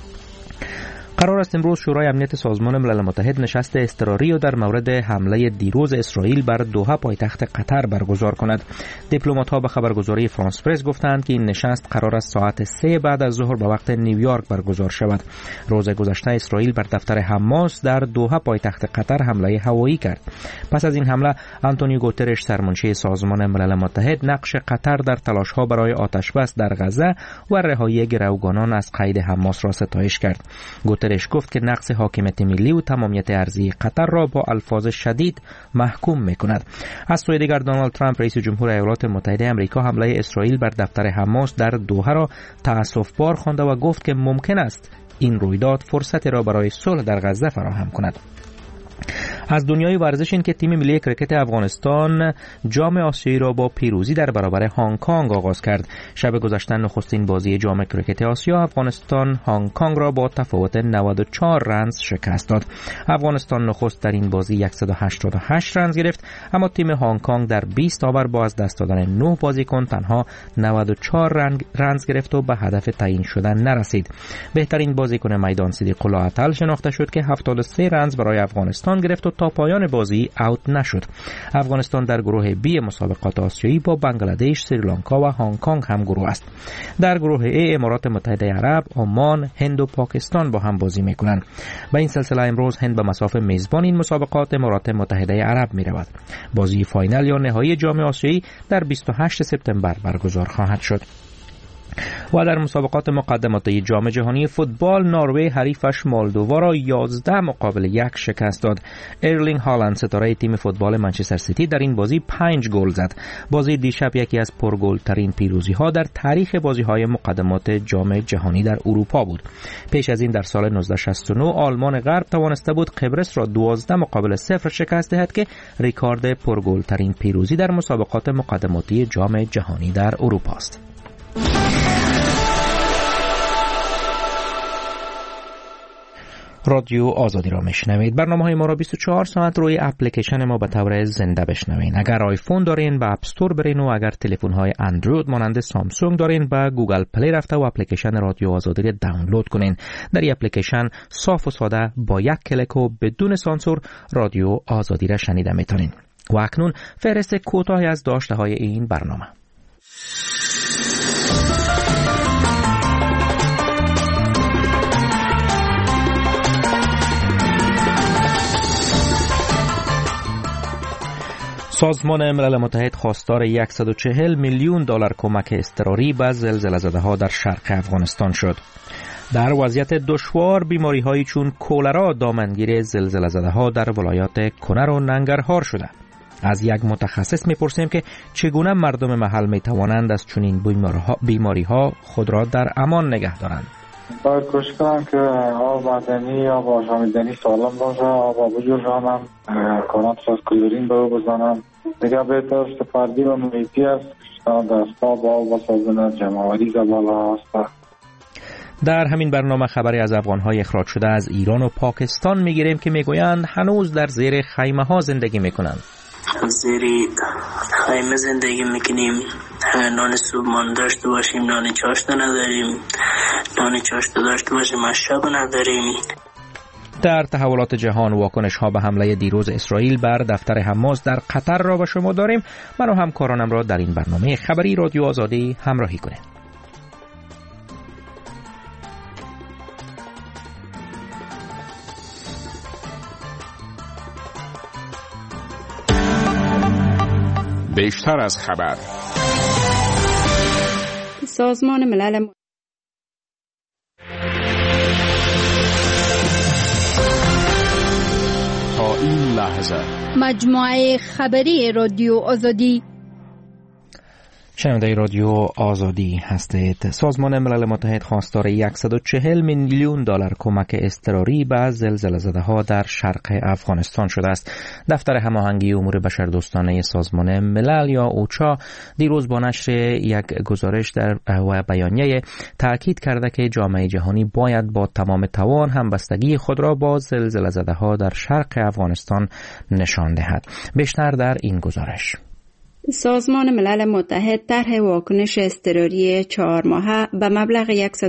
قرار است امروز شورای امنیت سازمان ملل متحد نشست اضطراری را در مورد حمله دیروز اسرائیل بر دوحه پایتخت قطر برگزار کند. دیپلمات‌ها به خبرگزاری فرانس پرس گفتند که این نشست قرار است ساعت 3 بعد از ظهر به وقت نیویورک برگزار شود. روز گذشته اسرائیل بر دفتر حماس در دوحه پایتخت قطر حمله هوایی کرد. پس از این حمله آنتونیو گوترش سرمنشی سازمان ملل متحد نقش قطر در تلاش‌ها برای آتشبس در غزه و رهایی گروگانان از قید حماس را ستایش کرد. گوترش گفت که نقض حاکمیت ملی و تمامیت ارضی قطر را با الفاظ شدید محکوم می‌کند. از سوی دیگر دونالد ترامپ رئیس جمهور ایالات متحده آمریکا حمله اسرائیل بر دفتر حماس در دوحه را تأسف‌بار خوانده و گفت که ممکن است این رویداد فرصتی را برای صلح در غزه فراهم کند. از دنیای ورزش این که تیم ملی کرکت افغانستان جام آسیایی را با پیروزی در برابر هنگ کنگ آغاز کرد. شب گذشته نخستین بازی جام کرکت آسیا افغانستان هنگ کنگ را با تفاوت 94 رنز شکست داد. افغانستان نخست در این بازی 188 رنز گرفت، اما تیم هنگ کنگ در 20 اوور با از دست دادن 9 بازیکن تنها 94 رنز گرفت و به هدف تعیین شدن نرسید. بهترین بازیکن میدان صدیق الله عطل شناخته شد که 73 رنز برای افغانستان گرفت و تا پایان بازی اوت نشد. افغانستان در گروه بی مسابقات آسیایی با بنگلادش، سریلانکا و هنگ کنگ هم گروه است. در گروه ای امارات متحده عرب، عمان، هند و پاکستان با هم بازی میکنند. به این سلسله امروز هند به مساف میزبان این مسابقات امارات متحده عرب میرود. بازی فاینال یا نهایی جام آسیایی در 28 سپتامبر برگزار خواهد شد. و در مسابقات مقدماتی جام جهانی فوتبال نروژ حریفش مولدووا را 11-1 شکست داد. ایرلینگ هالند ستاره تیم فوتبال منچستر سیتی در این بازی 5 گل زد. بازی دیشب یکی از پرگل‌ترین پیروزی‌ها در تاریخ بازی‌های مقدمات جام جهانی در اروپا بود. پیش از این در سال 1969 آلمان غرب توانسته بود قبرس را 12-0 شکست دهد که رکورد پرگل‌ترین پیروزی در مسابقات مقدماتی جام جهانی در اروپا است. رادیو آزادی را میشنوید. برنامه‌های ما را 24 ساعت روی اپلیکیشن ما به طور زنده بشنوید. اگر آیفون دارین به اپ استور برین و اگر تلفن‌های اندروید مانند سامسونگ دارین به گوگل پلی رفته و اپلیکیشن رادیو آزادی را دانلود کنین. در این اپلیکیشن صاف و ساده با یک کلیک و بدون سانسور رادیو آزادی را شنیده میتونین. و اکنون فهرست کوتاهی از داشته‌های این برنامه. سازمان ملل متحد خواستار 140 میلیون دلار کمک اضطراری به زلزله‌زده‌ها در شرق افغانستان شد. در وضعیت دشوار بیماری‌هایی چون کولرا دامنگیر زلزله‌زده‌ها در ولایات کنر و ننگرهار شده. از یک متخصص می‌پرسیم که چگونه مردم محل می‌توانند از چنین بیماری‌ها خود را در امان نگه دارند. باید کوشش کنم که آب معدنی یا آشامیدنی سالم باشه، آب بجوشانم، کانات از کلورین به بزنم. دیگه بهتر فردی و محیطی است دستا با آب بسازنه، جمعوری زباله هست. در همین برنامه خبری از افغان‌های اخراج شده از ایران و پاکستان می‌گیریم که می‌گویند هنوز در زیر خیمه‌ها زندگی می‌کنند. زیر خیمه زندگی میکنیم، نان صبحانه داشته باشیم، نان چاشت نداریم، نان چاشت داشته باشیم مشرب نداریم. در تحولات جهان واکنش ها به حمله دیروز اسرائیل بر دفتر حماس در قطر را به شما داریم. من و همکارانم را در این برنامه خبری رادیو آزادی همراهی کنید. بیشتر از خبر. سازمان ملل تا این لحظه مجموعه خبری رادیو آزادی. شنونده رادیو آزادی هستید. سازمان ملل متحد خواستار 140 میلیون دلار کمک اضطراری به زلزله‌زده‌ها در شرق افغانستان شده است. دفتر هماهنگی امور بشردوستانه سازمان ملل یا اوچا دیروز با نشر یک گزارش در و بیانیه تاکید کرده که جامعه جهانی باید با تمام توان همبستگی خود را با زلزله‌زده‌ها در شرق افغانستان نشان دهد. بیشتر در این گزارش. سازمان ملل متحد طرح واکنش اضطراری 4 ماهه به مبلغ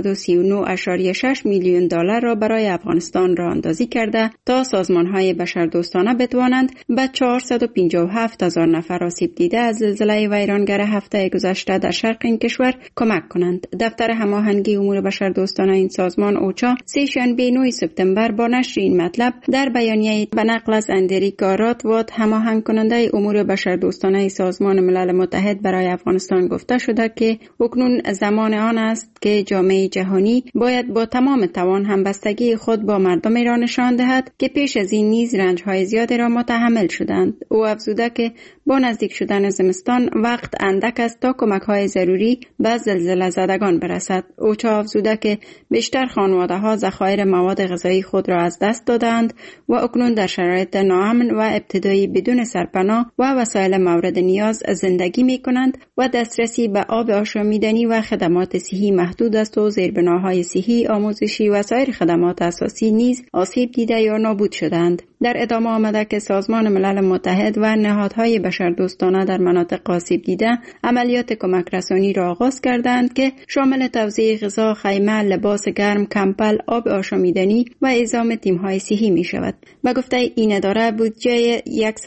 139.6 میلیون دلار را برای افغانستان راه اندازی کرده تا سازمان‌های بشردوستانه بتوانند به 457,000 نفر آسیب دیده از زلزله ویرانگر هفته گذشته در شرق این کشور کمک کنند. دفتر هماهنگی امور بشردوستانه این سازمان اوچا سه‌شنبه 9 سپتامبر با نشر این مطلب در بیانیه به نقل از اندریکا راتوات هماهنگ کننده امور بشردوستانه سازمان ملل متحد برای افغانستان گفته شده که اکنون زمان آن است که جامعه جهانی باید با تمام توان همبستگی خود با مردم را نشان دهد که پیش از این نیز رنج‌های زیادی را متحمل شدند. او افزوده که با نزدیک شدن زمستان وقت اندک است تا کمک‌های ضروری به زلزله زدگان برسد. اوچا افزوده که بیشتر خانواده‌ها ذخایر مواد غذایی خود را از دست دادند و اکنون در شرایط ناامن و ابتدایی بدون سرپناه و وسایل مورد نیاز زندگی می کنند و دسترسی به آب آشامیدنی و خدمات صحی محدود است و زیربناهای صحی، آموزشی و سایر خدمات اساسی نیز آسیب دیده یا نابود شدند. در ادامه آمده که سازمان ملل متحد و نهادهای بشردوستانه در مناطق آسیب دیده عملیات کمک رسانی را آغاز کردند که شامل توزیع غذا، خیمه، لباس گرم، کمپل، آب آشامیدنی و اعزام تیم‌های صحی می شود. به گفته این اداره بودجه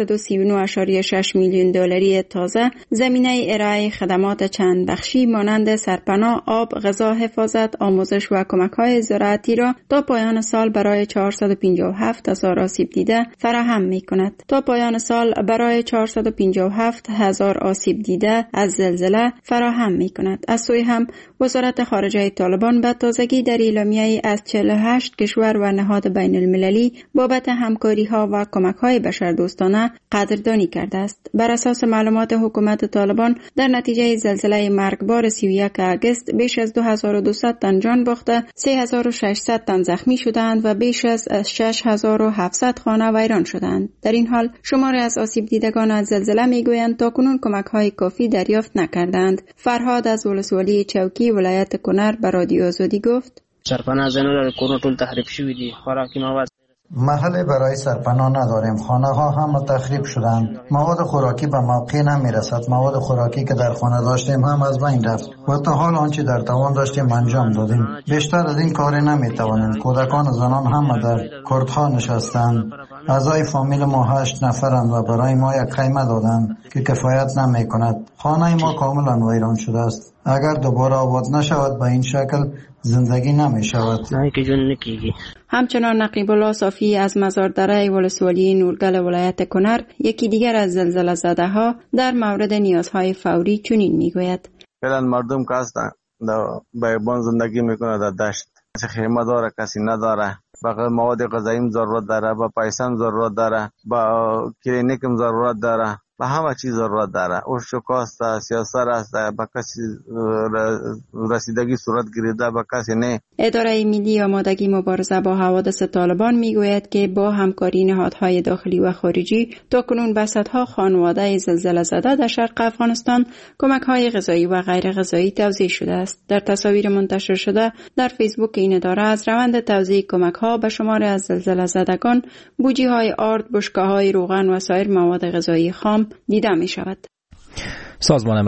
139.6 میلیون دلاری تازه زمینه ارائه خدمات چند بخشی مانند سرپناه، آب، غذا، حفاظت، آموزش و کمک‌های زراعتی را تا پایان سال برای 457,000 آسیب دیده فراهم می‌کند. تا پایان سال برای 457,000 آسیب دیده از زلزله فراهم می‌کند. از سوی هم وزارت خارجه طالبان به تازگی در اعلامیه‌ای از 48 کشور و نهاد بین‌المللی بابت همکاری‌ها و کمک‌های بشردوستانه قدردانی کرده است. بر اساس معلومات حکومت طالبان در نتیجه زلزله مرگبار 31 آگوست بیش از 2200 تن جان باخته، 3600 تن زخمی شدند و بیش از 6700 خانه ویران شدند. در این حال شماری از آسیب دیدگان از زلزله میگویند تاکنون کمک‌های کافی دریافت نکردند. فرهاد از ولسوالی چوکی ولایت کنر به رادیو آزادی گفت: سرپناه زنو کورونه ټول تخریب شوی دي، خوراکي مواد محل برای سرپناه نداریم، خانه ها هم تخریب شدند، مواد خوراکی به موقع نمی رسد، مواد خوراکی که در خانه داشتیم هم از بین رفت و تا حال آنچه در توان داشتیم انجام دادیم. بیشتر از این کار نمی توانیم. کودکان و زنان هم در کردها نشستند. اعضای فامیل ما 8 نفرند و برای ما یک خیمه دادند که کفایت نمی کند. خانه ما کاملا ویران شده است. اگر دوباره آباد نشود به این شکل زندگی نمی شود. همچنان نقیب الله صافی از مزاردره ولسوالی نورگل ولایت کنر، یکی دیگر از زلزله زده ها، در مورد نیازهای فوری چنین میگوید: فعلا مردم که هستن در بیابان زندگی میکنه، در دشت خیمه داره کسی نداره، فقط مواد غذایی ضرورت داره، با پیسه ضرورت داره، با کلینیک ضرورت داره، و همه چیز ضرورت داره. او شکاست سیاست است، با کسی رسیدگی صورت گرفته، با کسی نه. اداره ملی آمادگی مبارزه با حوادث طالبان میگوید که با همکاری نهادهای داخلی و خارجی تاکنون به صدها خانواده زلزله زده در شرق افغانستان کمک‌های غذایی و غیر غذایی توزیع شده است. در تصاویر منتشر شده در فیسبوک این اداره از روند توزیع کمک‌ها به شمار از زلزله زدگان بوجی‌های آرد، بشکه‌های روغن و سایر مواد غذایی خام دیده می شود. سازمان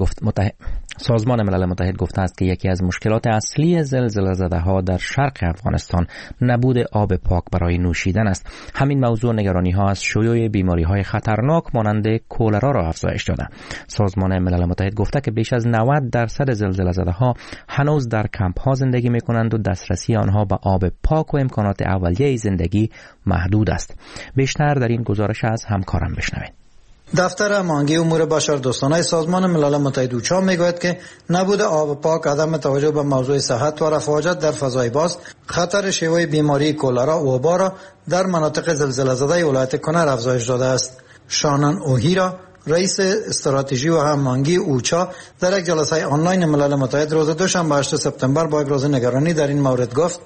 ملل متحد گفته است که یکی از مشکلات اصلی زلزله زده ها در شرق افغانستان نبود آب پاک برای نوشیدن است. همین موضوع نگرانی ها از شیوع بیماری های خطرناک مانند کولرا را افزایش داده. سازمان ملل متحد گفته که بیش از 90% زلزله زده ها هنوز در کمپ ها زندگی می کنند و دسترسی آنها به آب پاک و امکانات اولیه زندگی محدود است. بیشتر در این گزارش از همکارم بشنوید. دفتر هماهنگی امور بشردوستانه سازمان ملل متحد اوچا میگوید که نبود آب پاک، عدم توجه به موضوع صحت و رفاهجت در فضای باز، خطر شیوع بیماری کولرا و وبا را در مناطق زلزله زده ولایت کنر افزایش داده است. شانن اوهیرا، رئیس استراتژی و هماهنگی اوچا، در یک جلسه آنلاین ملل متحد روز دوشنبه 8 سپتامبر با ابراز نگرانی در این مورد گفت: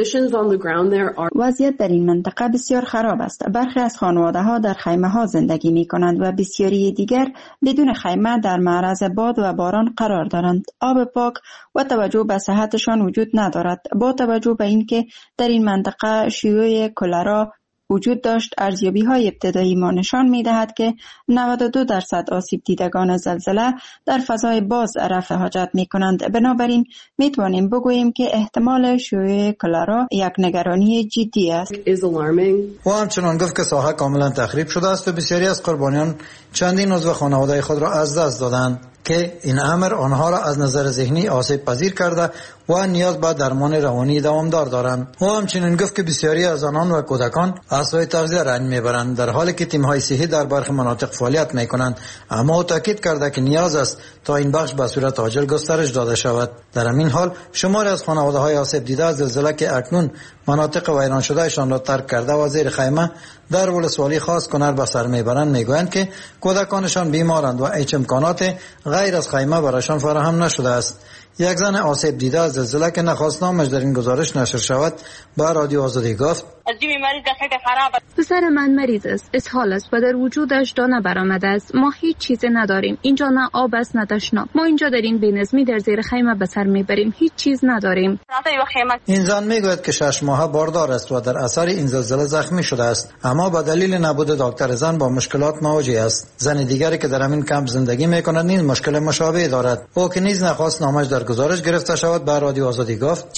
وضعیت در این منطقه بسیار خراب است. برخی از خانواده ها در خیمه ها زندگی می کنند و بسیاری دیگر بدون خیمه در معرض باد و باران قرار دارند. آب پاک و توجه به صحتشان وجود ندارد. با توجه به اینکه در این منطقه شیوع کولرا وجود داشت، ارزیابی‌های ابتدایی ما نشان می‌دهد که 92% آسیب دیدگان زلزله در فضای باز رفع حاجت می‌کنند. بنابراین می‌توانیم بگوییم که احتمال شیوع کولرا یک نگرانی جدی است. و همچنان گفت که ساحه کاملا تخریب شده است و بسیاری از قربانیان چندین عضو خانواده خود را از دست دادند که این امر آنها را از نظر ذهنی آسیب پذیر کرده و نیاز به درمان روانی دوامدار دارند. و همچنین گفت که بسیاری از آنان و کودکان عصای تغذیه رنج میبرند در حالی که تیم‌های صحی در برخی مناطق فعالیت میکنند، اما او تاکید کرده که نیاز است تا این بخش به صورت عاجل گسترش داده شود. در همین حال شماری از خانواده‌های آسیب دیده از زلزله که اکنون مناطق ویران شدهشان را ترک کرده و زیر خیمه در ولسوالی خاص کنر به سر میبرند میگویند که کودکانشان بیمارند و هیچ امکانات غیر از خیمه برایشان فراهم نشده است. یک زن آسیب دیده از زلزله که نخواست نامش در این گزارش نشر شود با رادیو آزادی گفت: پسر من مریض است، اسهال است و در وجودش دانه برآمده است. ما هیچ چیزی نداریم. اینجا نه آب است نه تشناب. ما اینجا در این بی‌نظمی در زیر خیمه به سر میبریم. هیچ چیز نداریم. این زن میگوید که 6 ماه باردار است و در اثر این زلزله زخمی شده است، اما به دلیل نبود دکتر زن با مشکلات مواجه است. زن دیگری که در همین کمپ زندگی میکند نیز مشکل مشابهی دارد. او که نیز نخواست نامش در گزارش گرفته شود با رادیو آزادی گفت: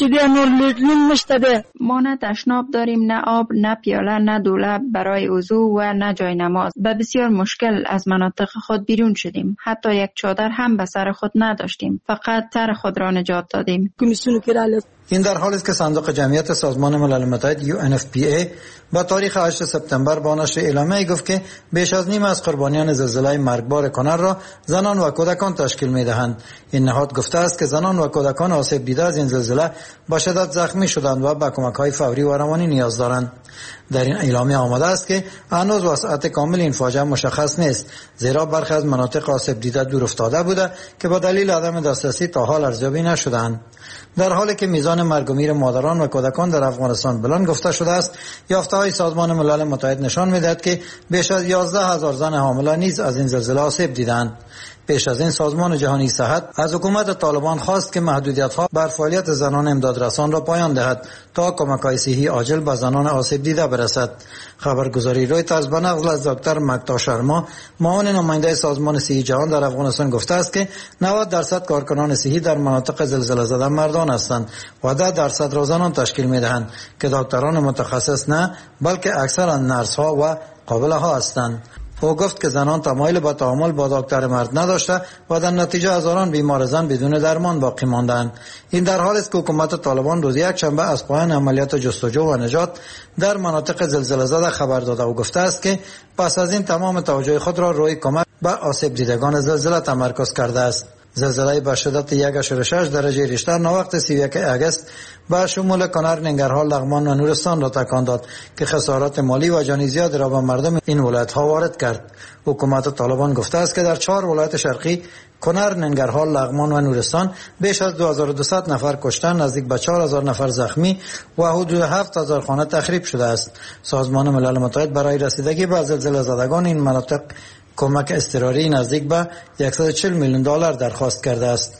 ما نه تشناب داریم، نه آب، نه پیاله، نه دولاب برای وضو و نه جای نماز. به بسیار مشکل از مناطق خود بیرون شدیم. حتی یک چادر هم به سر خود نداشتیم. فقط سر خود را نجات دادیم. این در حالی است که صندوق جمعیت سازمان ملل متحد UNFPA با تاریخ 8 سپتامبر با نشر اعلامیه گفت که بیش از نیم از قربانیان زلزله مرگبار کنر را زنان و کودکان تشکیل می‌دهند. این نهاد گفته است که زنان و کودکان آسیب دیده از این زلزله با شدت زخمی شدند و به کمک‌های فوری و روانی نیاز دارند. در این اعلامیه آمده است که هنوز وسعت کامل این فاجعه مشخص نیست، زیرا برخی از مناطق آسیب دیده دور افتاده بوده که با دلیل عدم دسترسی تا حال ارزیابی نشدند. در حالی که میزان مرگ و میر مادران و کودکان در افغانستان بلند گفته شده است، یافته‌های سازمان ملل متحد نشان می‌دهد که بیش از 11,000 زن حامله نیز از این زلزله آسیب دیدند. پیش از این سازمان جهانی صحت از حکومت طالبان خواست که محدودیت‌ها بر فعالیت زنان امدادرسان را پایان دهد تا کمک‌های صحی عاجل به زنان آسیب دیده برسد. خبرگزاری رویترز به نقل از دکتر مکتا شرما، معاون نماینده سازمان صحی جهان در افغانستان گفته است که 90% کارکنان صحی در مناطق زلزله زده مردان هستند و 10% را زنان تشکیل می‌دهند که دکتران متخصص نه، بلکه اکثرا نرس‌ها و قابله‌ها هستند. او گفت که زنان تمایل به تعامل با دکتر مرد نداشته و در نتیجه هزاران بیمار زن بدون درمان باقی ماندند. این در حالی است که حکومت طالبان روز یکشنبه از پایان عملیات جستجو و نجات در مناطق زلزله زده خبر داده و گفته است که پس از این تمام توجه خود را روی کمک به آسیب دیدگان زلزله تمرکز کرده است. زلزله با شدت 1.6 درجه ریشتر ناوقت 31 اگست به شمول کنر، ننگرهار، لغمان و نورستان را تکان داد که خسارات مالی و جانی زیادی را به مردم این ولایت‌ها وارد کرد. حکومت طالبان گفته است که در 4 ولایت شرقی کنر، ننگرهار، لغمان و نورستان بیش از 2200 نفر کشته، نزدیک به 4000 نفر زخمی و حدود 7000 خانه تخریب شده است. سازمان ملل متحد برای رسیدگی به زلزله زدگان این مناطق کمک اضطراری نزدیک به 140 میلیون دلار درخواست کرده است.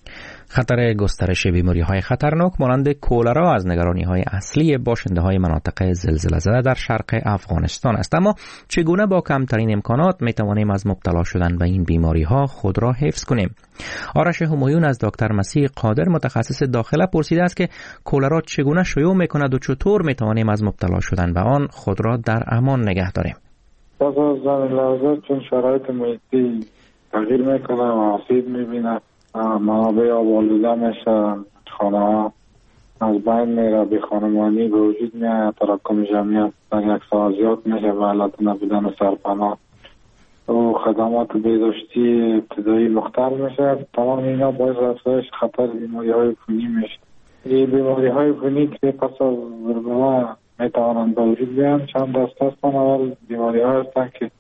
خطر گسترش بیماری‌های خطرناک مانند کولرا از نگرانی‌های اصلی باشنده‌های مناطق زلزله زده در شرق افغانستان است. اما چگونه با کمترین امکانات می‌توانیم از مبتلا شدن به این بیماری‌ها خود را حفظ کنیم؟ آرش همایون از دکتر مسیح قادر، متخصص داخله، پرسیده است که کولرا چگونه شیوع می‌کند و چطور می‌توانیم از مبتلا شدن به آن خود را در امان نگه داریم. پس از زمین لرزه چون شرایط محیطی تغییر میکنه و آسیب میبینه، منابع آب آلوده میشه، خانه ها از بین میره، بی خانمانی به وجود میاد، تراکم جمعیت در یک سال زیاد میشه و علت نبودن سرپناه و خدمات بهداشتی ابتدایی مختل میشه. تمام اینا باعث افزایش خطر بیماری های عفونی میشه. این بیماری های عفونی که پس از ضربه میتوانند به وجود بیان چند دسته هستند. اول بیماری ها هستند که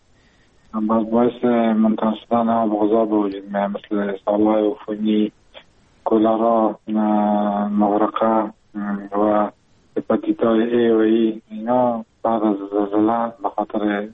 باعث منتقل شدن آب غذا به وجود میاد، مثل سالهای عفونی، کولرا، مغرقه و هپاتیتای ای و ای. اینا بعد از زلزله به خاطر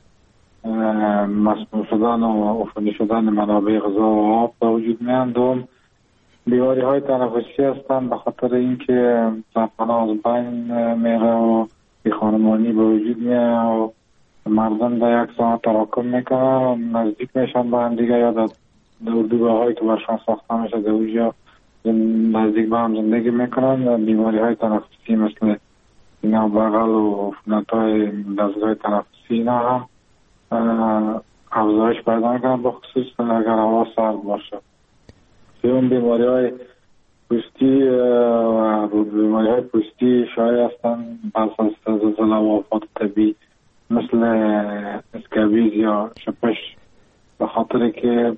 مسموم شدن و عفونی شدن منابع غذا و آب به وجود میان. دوم بیماری های تنفسی هستند به خاطر اینکه سرپناه از بین میره و بی خانمانی به وجود میاد و مردم در یک ساعت تراکم میکنن، نزدیک میشن به هم دیگه یا در اردوگاه هایی که برشان ساخته میشه در اونجا نزدیک به هم زندگی میکنن. بیماری های تنفسی مثل اینا بغل و عفونت های دستگاه تنفسی اینا هم افزایش پیدا میکنن، به خصوص اگر هوا سرد باشه. اون بیماری های پوستی و بیماری های پوستی شایع هستن پس از زلزله و آفات طبیعی مثل اسکابیز یا شپش، به خاطر که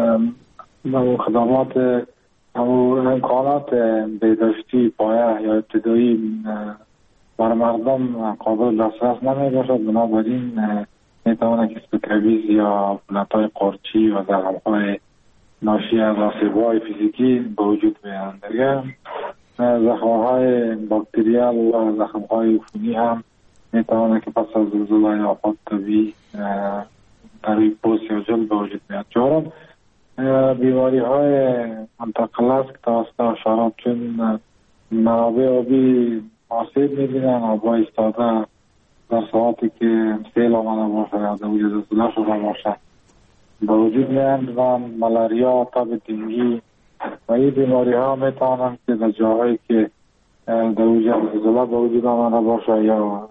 خدمات امکانات بهداشتی پایه یا ابتدایی برای مردم قابل دسترس نمی باشد. بنابراین میتواند که اسکابیز یا عفونت‌های قارچی و زخم‌های ناشی از آسیب‌های فیزیکی به وجود بیایند. دیگه زخم‌های باکتریال و زخم‌های عفونی هم میتواند که پس از زلزله یا آفات طبیعی در پوست یا جلد به وجود بیاد. چهارم بیماری‌های منتقل است که توسط حشرات، چون منابع آبی آسیب می‌بینن، آب‌ها ایستاده در ساعتی که سیل آمده باشه یا در وجود زلزله شده باشه به وجود میاند و ملاریا، تب دنگی و این بیماری ها میتوانند که در جاهایی که در وجود زلزله به وجود آمده باشه یا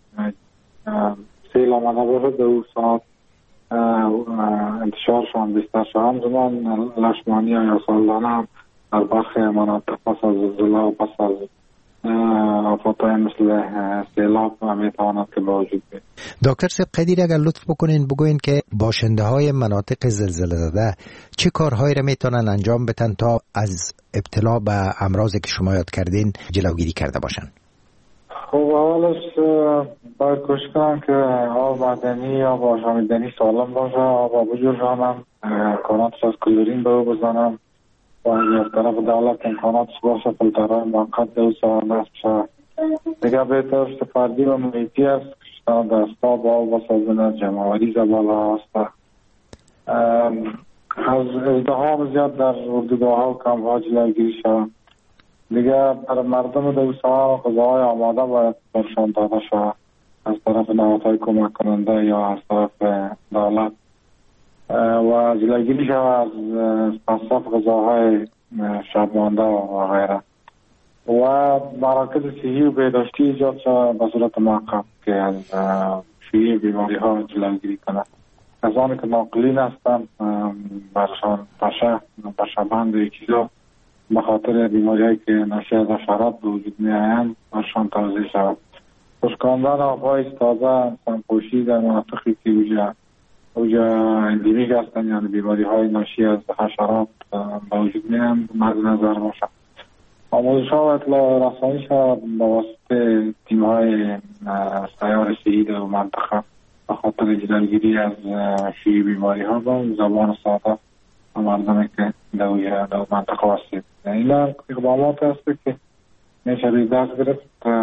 سیل آمده باشه در اون ساعت انتشارشان بیشتر شد. همزمان لشمانیا یا سالدانه هم در برخی مناطق پس از زلزله و پس از آفاتهای مثل سیلاب میتواند که به وجود بیاد. دکتر صاحب قدیر اگر لطف بکنین بگوین که باشنده های مناطق زلزله زده چه کارهایی را میتونن انجام بدن تا از ابتلا به امراضی که شما یاد کردین جلوگیری کرده باشن؟ خب اولش باید کوشش کنم که آب معدنی یا آشامیدنی سالم باشه، آب بجوشانم، امکاناتش از کلورین به بزنم و از طرف دولت امکاناتش باشه فیلترهای موقت دو سال دست بشه. دیگه بهتر فردی و محیطی است که دستا با آب بسازنه، جمعوری زباله هسته. از ازدحام زیاد در اردوگاه ها و کمپ ها جلوگیری شود. دیگه برای مردم دوستان غذاهای آماده باید برشان داده شود از طرف نهادهای کمک کننده یا از طرف دولت و جلوگیری شود از مصرف غذاهای شبمانده و غیره و مراکز صحی و بهداشتی ایجاد شود به صورت موقت که از شیوع بیماری ها جلوگیری کند. کسانی که ناقلین هستند برشان پشه‌بند و چیزا به خاطر بیماری هایی که ناشی از حشرات به وجود می آیند برشان توضیح شود. خشکاندن آبهای تازه سمپوشی در مناطقی که اوجا اندیمیک هستند یعنی بیماری های ناشی از حشرات به وجود می آیند مد نظر باشد. آموزش ها و اطلاع رسانی شود به واسطه تیم های سیار صحی در منطقه به خاطر جلوگیری از شیوع بیماری ها با زبان ساده و مردمی که در منطقه هستید. این اقدامات هست که میشه دست گرفت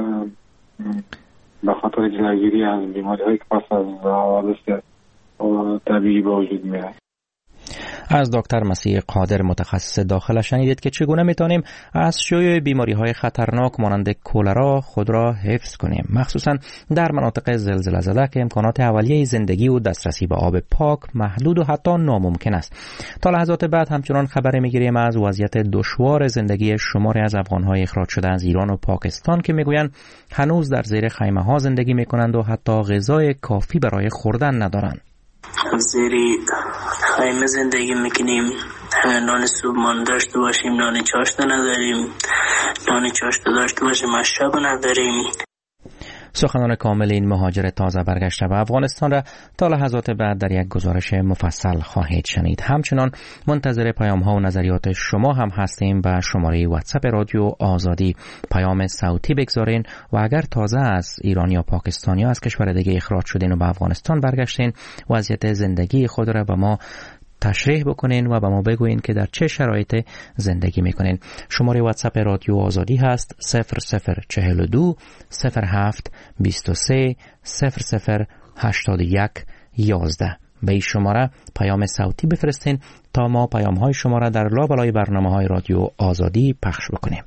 به خاطر جلوگیری از بیماری هایی که پس از حوادث طبیعی به وجود میاد. از دکتر مسیح قادر متخصص داخله شنیدید که چگونه میتونیم از شیوع بیماری های خطرناک مانند کولرا خود را حفظ کنیم، مخصوصا در مناطق زلزله زده که امکانات اولیه زندگی و دسترسی به آب پاک محدود و حتی ناممکن است. تا لحظات بعد همچنان خبر میگیریم از وضعیت دشوار زندگی شماری از افغان‌های اخراج شده از ایران و پاکستان که میگویند هنوز در زیر خیمه ها زندگی میکنند و حتی غذای کافی برای خوردن ندارند. زیری خیمه زندگی میکنیم، نان صبحانه داشته باشیم، نان چاشته نداریم، نان چاشته داشته باشیم مشروب نداریم. سخنان کامل این مهاجر تازه برگشته به افغانستان را تا لحظات بعد در یک گزارش مفصل خواهید شنید. همچنان منتظر پیام ها و نظریات شما هم هستیم. به شماره واتساپ رادیو آزادی پیام صوتی بگذارین و اگر تازه از ایران یا پاکستان یا از کشور دیگه اخراج شدین و به افغانستان برگشتین وضعیت زندگی خود را به ما تشریح بکنین و به ما بگوین که در چه شرایط زندگی میکنین. شماره واتساپ رادیو آزادی هست 0042 07 23 00 81 11. به این شماره پیام صوتی بفرستین تا ما پیام های شما را در لابلای برنامه های رادیو آزادی پخش بکنیم.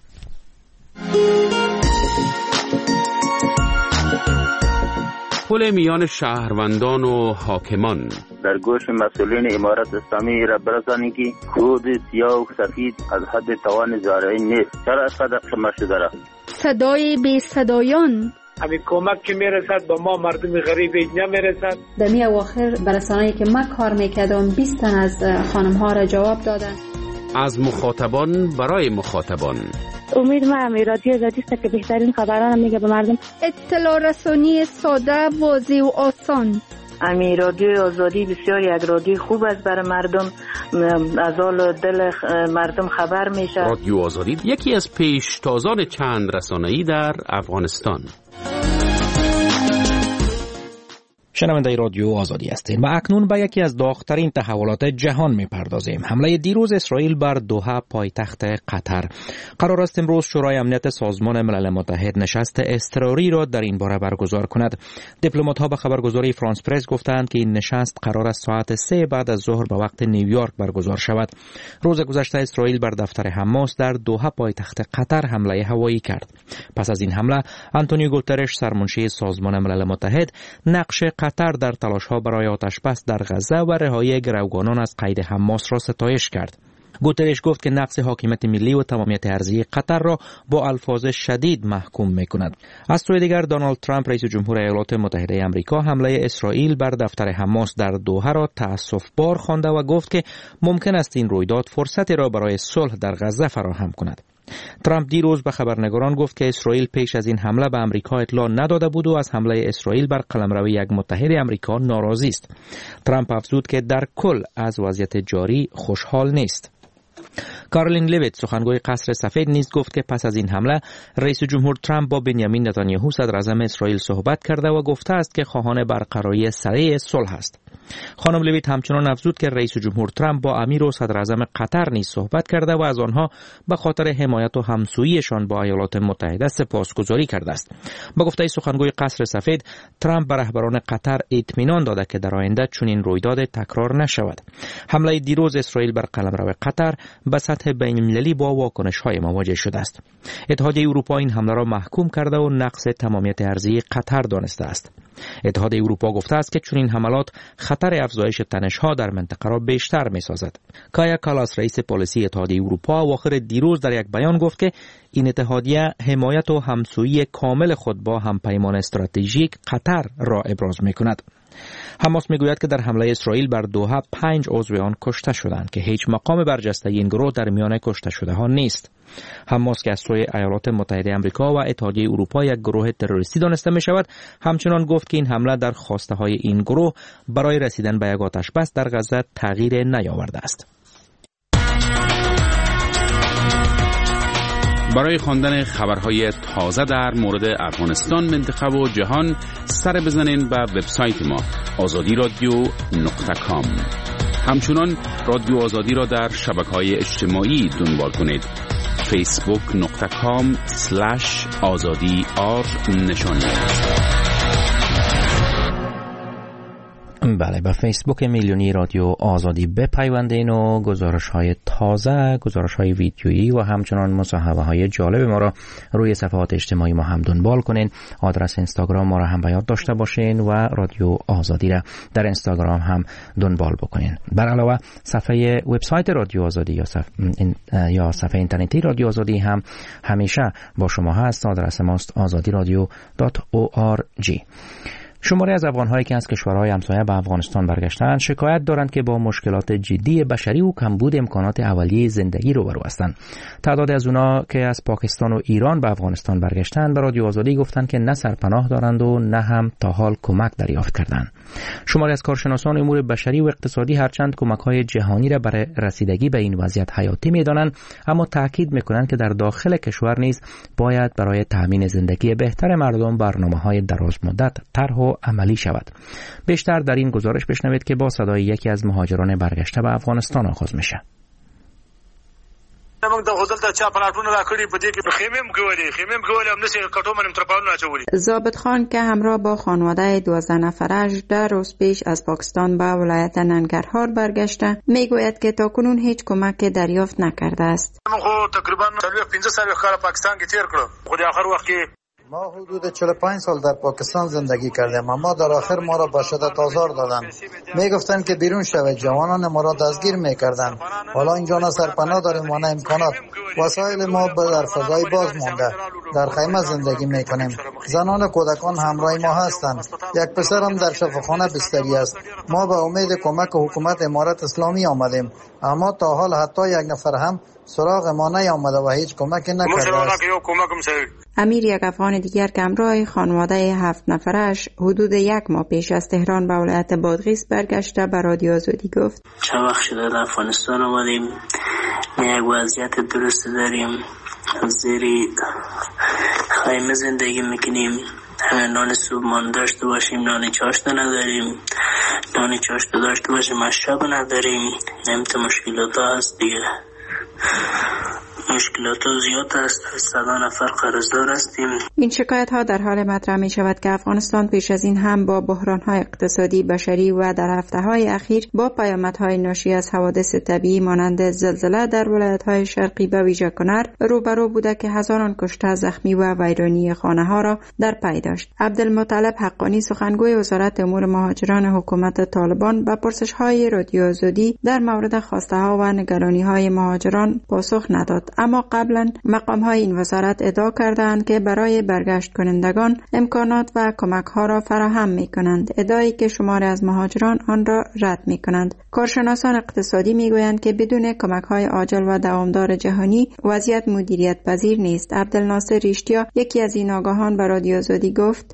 پل میان شهروندان و حاکمان در گوش مسئولین امارت اسلامی را برسانی که خود سیاه و سفید از حد توان زارعی نیست. چرا اینقدر شما شده را؟ صدای بی صدایان همین کمک که میرسد با ما مردم غریب نمیرسد. در می اواخر برسانه‌ای که من کار میکردم 20 تن از خانم ها را جواب دادن. از مخاطبان برای مخاطبان. امید ما هم رادیو آزادی است که بهترین خبران میگه به مردم. اطلاع رسانی ساده، واضح و آسان. امی رادیو آزادی بسیار یک رادیو خوب است برای مردم، از حال دل مردم خبر میشه. رادیو آزادی یکی از پیشتازان چند رسانه‌ای در افغانستان. شنونده رادیو آزادی هستید و اکنون به یکی از داغ‌ترین تحولات جهان می‌پردازیم. حمله دیروز اسرائیل بر دوحه پایتخت قطر. قرار است امروز شورای امنیت سازمان ملل متحد نشست اضطراری را در این باره برگزار کند. دیپلمات‌ها به خبرگزاری فرانس پرس گفتند که این نشست قرار است ساعت 3 بعد از ظهر به وقت نیویورک برگزار شود. روز گذشته اسرائیل بر دفتر حماس در دوحه پایتخت قطر حمله هوایی کرد. پس از این حمله آنتونیو گوترش سرمنشی سازمان ملل متحد نقش قطر در تلاش‌ها برای آتش‌بس در غزه و رهایی گروگانان از قید حماس را ستایش کرد. گوترش گفت که نقض حاکمیت ملی و تمامیت ارضی قطر را با الفاظ شدید محکوم می‌کند. از سوی دیگر دونالد ترامپ رئیس جمهور ایالات متحده آمریکا حمله اسرائیل بر دفتر حماس در دوحه را تأسف‌بار خوانده و گفت که ممکن است این رویداد فرصتی را برای صلح در غزه فراهم کند. ترامپ دیروز به خبرنگاران گفت که اسرائیل پیش از این حمله به آمریکا اطلاع نداده بود و از حمله اسرائیل بر قلمرو یک متحد آمریکا ناراضی است. ترامپ افزود که در کل از وضعیت جاری خوشحال نیست. کارولین لیویت سخنگوی قصر سفید نیز گفت که پس از این حمله رئیس جمهور ترامپ با بنیامین نتانیاهو صدر اعظم اسرائیل صحبت کرده و گفته است که خواهان برقراری سریع صلح است. خانم لیویت همچنان افزود که رئیس جمهور ترامپ با امیر و صدر اعظم قطر نیز صحبت کرده و از آنها به خاطر حمایت و همسوییشان با ایالات متحده سپاسگزاری کرده است. با گفته سخنگوی قصر سفید، ترامپ به رهبران قطر اطمینان داده که در آینده چنین رویداد تکرار نشود. حمله دیروز اسرائیل بر قلمرو قطر به سطح بین‌المللی با واکنش‌های مواجه شده است. اتحادیه اروپا این حمله را محکوم کرده و نقض تمامیت ارضی قطر دانسته است. اتحادیه اروپا گفته است که چنین حملات خطر افزایش تنش‌ها در منطقه را بیشتر می‌سازد. کایا کالاس رئیس پلیسی اتحادیه اروپا اواخر دیروز در یک بیان گفت که این اتحادیه حمایت و همسویی کامل خود با همپیمان استراتژیک قطر را ابراز می‌کند. حماس میگوید که در حمله اسرائیل بر دوحه 5 عضو آن کشته شدند که هیچ مقام برجسته این گروه در میان کشته شده ها نیست. حماس که از سوی ایالات متحده آمریکا و اتحادیه اروپا یک گروه تروریستی دانسته می شود، همچنان گفت که این حمله در خواسته های این گروه برای رسیدن به یک آتش بس در غزه تغییر نیاورده است. برای خواندن خبرهای تازه در مورد افغانستان، منطقه و جهان سر بزنین به وبسایت ما azadiradio.com. همچنان رادیو آزادی را در شبکه‌های اجتماعی دنبال کنید. facebook.com/azadi_r نشانی. بله، به فیسبوک میلیونی رادیو آزادی بپیوندین و گزارش‌های تازه، گزارش‌های ویدیویی و همچنان مصاحبه‌های جالب ما را روی صفحات اجتماعی ما هم دنبال کنین. آدرس اینستاگرام ما را هم به یاد داشته باشین و رادیو آزادی را در اینستاگرام هم دنبال بکنین. بر علاوه صفحه وبسایت رادیو آزادی یا صفحه اینترنتی رادیو آزادی هم همیشه با شما هست. آدرس ماست azadiradio.org. شماری از افغان‌هایی که از کشورهای همسایه به افغانستان برگشتند شکایت دارند که با مشکلات جدی بشری و کمبود امکانات اولیه زندگی روبرو هستند. تعداد از اونا که از پاکستان و ایران به افغانستان برگشتند به رادیو آزادی گفتند که نه سرپناه دارند و نه هم تا حال کمک دریافت کردند. شماری از کارشناسان امور بشری و اقتصادی هرچند کمک‌های جهانی را برای رسیدگی به این وضعیت حیاتی می‌دانند، اما تاکید می‌کنند که در داخل کشور نیز باید برای تأمین زندگی بهتر مردم برنامه‌های درازمدت طرح و عملی شود. بیشتر در این گزارش بشنوید که با صدای یکی از مهاجران برگشته به افغانستان آغاز میشه. موږ د غزل ته چا پلاټونه راکړي په دې کې خیمه هم نشي کټو منم ترپاونه اچولي. ضابط خان که همراه با خانواده 12 نفرش در روز پیش از پاکستان به ولایت ننگرهار برگشته میگوید که تاکنون هیچ کمک دریافت نکرده است. من خو تقریبا 15 سال کال پاکستان کې تیر کړم. خو د اخر وخت کې ما حدود 45 سال در پاکستان زندگی کردیم، اما در آخر ما را به شدت آزار دادند. میگفتند که بیرون شوید، جوانان ما را دستگیر میکردند. حالا اینجا نه سرپناه داریم و نه امکانات. وسایل ما در فضای باز مانده. در خیمه زندگی میکنیم. زنان و کودکان همراه ما هستند. یک پسرم در شفاخانه بستری است. ما به امید کمک حکومت امارت اسلامی آمدیم، اما تا حال حتی یک نفر هم سراغ ما نیامده و هیچ کمکی نکرده است. امیر یک افغان دیگر که همراه خانواده 7 نفرش حدود 1 ماه پیش از تهران به ولایت بادغیس برگشته به رادیو آزادی گفت: چند وقت شده در افغانستان آمدیم، یک وضعیت درست داریم، زیر خیمه زندگی میکنیم، نان صبحانه داشته باشیم، نان چاشت نداریم، نان چاشت داشته باشیم مشرب نداریم. نمیت مشکلات هست دیگه، مشکلات زیاد است. 100 نفر قرضدار هستیم. این شکایت ها در حال مطرح می شود که افغانستان پیش از این هم با بحران های اقتصادی، بشری و در هفته های اخیر با پیامدهای ناشی از حوادث طبیعی مانند زلزله در ولایت های شرقی به ویژه کنر روبرو بوده که هزاران کشته، زخمی و ویرانی خانه ها را در پی داشت. عبدالمطلب حقانی سخنگوی وزارت امور مهاجران حکومت طالبان به پرسش های رادیو آزادی در مورد خواسته ها و نگرانی های مهاجران پاسخ نداد، اما قبلا مقام های این وزارت ادعا کردند که برای برگشت کنندگان امکانات و کمک ها را فراهم می کنند، ادعایی که شماری از مهاجران آن را رد می کنند. کارشناسان اقتصادی می گویند که بدون کمک های عاجل و دوامدار جهانی وضعیت مدیریت پذیر نیست. عبدالناصر ریشتیا یکی از این آگاهان به رادیو آزادی گفت: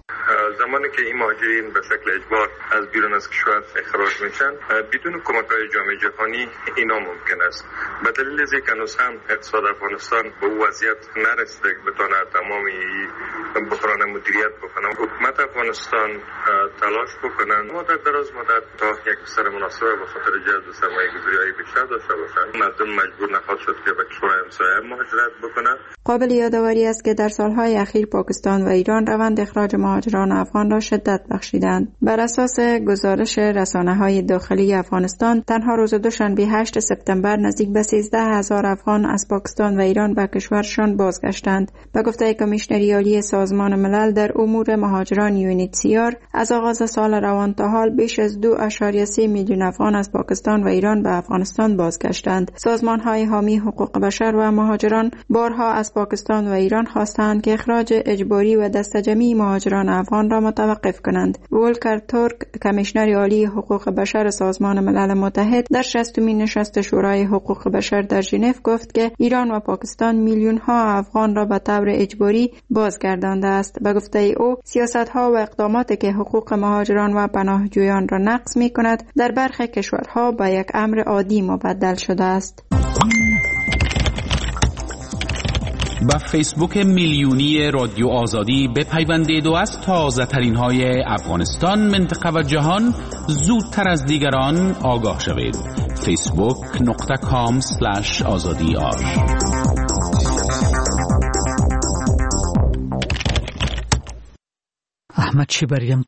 زمانی که این مهاجرین به شکل اجبار از بیرون از کشور اخراج میشن بدون کمک‌های جامعه جهانی اینا ممکن است. به دلیل از اینکه هنوز هم اقتصاد افغانستان به وضعیت نرسیده که بتونه تمامی بحران مدیریت بکنه، حکومت افغانستان تلاش بکنن مدت دراز مدت تا یک بستر مناسبه به خاطر جذب سرمایه‌گذاری‌های بیشتر داشته باشن، مردم مجبور نخواهد شد که به کشور همسایه مهاجرت بکنن. قابل یادآوری است که در سالهای اخیر پاکستان و ایران روند اخراج مهاجران افغان را شدت بخشیدند. بر اساس گزارش رسانه‌های داخلی افغانستان، تنها روز دوشنبه 8 سپتامبر نزدیک به 13,000 افغان از پاکستان و ایران به کشورشان بازگشتند. به گفته کمیشنری عالی سازمان ملل در امور مهاجران UNHCR، از آغاز سال روان تا حال بیش از 2.3 میلیون افغان از پاکستان و ایران به افغانستان بازگشتند. سازمان‌های حامی حقوق بشر و مهاجران بارها از پاکستان و ایران خواستند که اخراج اجباری و دسته‌جمعی مهاجران افغان را متوقف کنند. ولکر تورک، کمیشنر عالی حقوق بشر سازمان ملل متحد، در 60مین نشست شورای حقوق بشر در ژنو گفت که ایران و پاکستان میلیون‌ها افغان را به طور اجباری بازگردانده است. به گفته او، سیاست‌ها و اقداماتی که حقوق مهاجران و پناهجویان را نقض می‌کند، در برخی کشورها به یک امر عادی مبدل شده است. با فیسبوک میلیونی رادیو آزادی بپیوندید و از تازه ترین های افغانستان، منطقه و جهان زودتر از دیگران آگاه شوید. facebook.com/azadiar. احمد شیبریم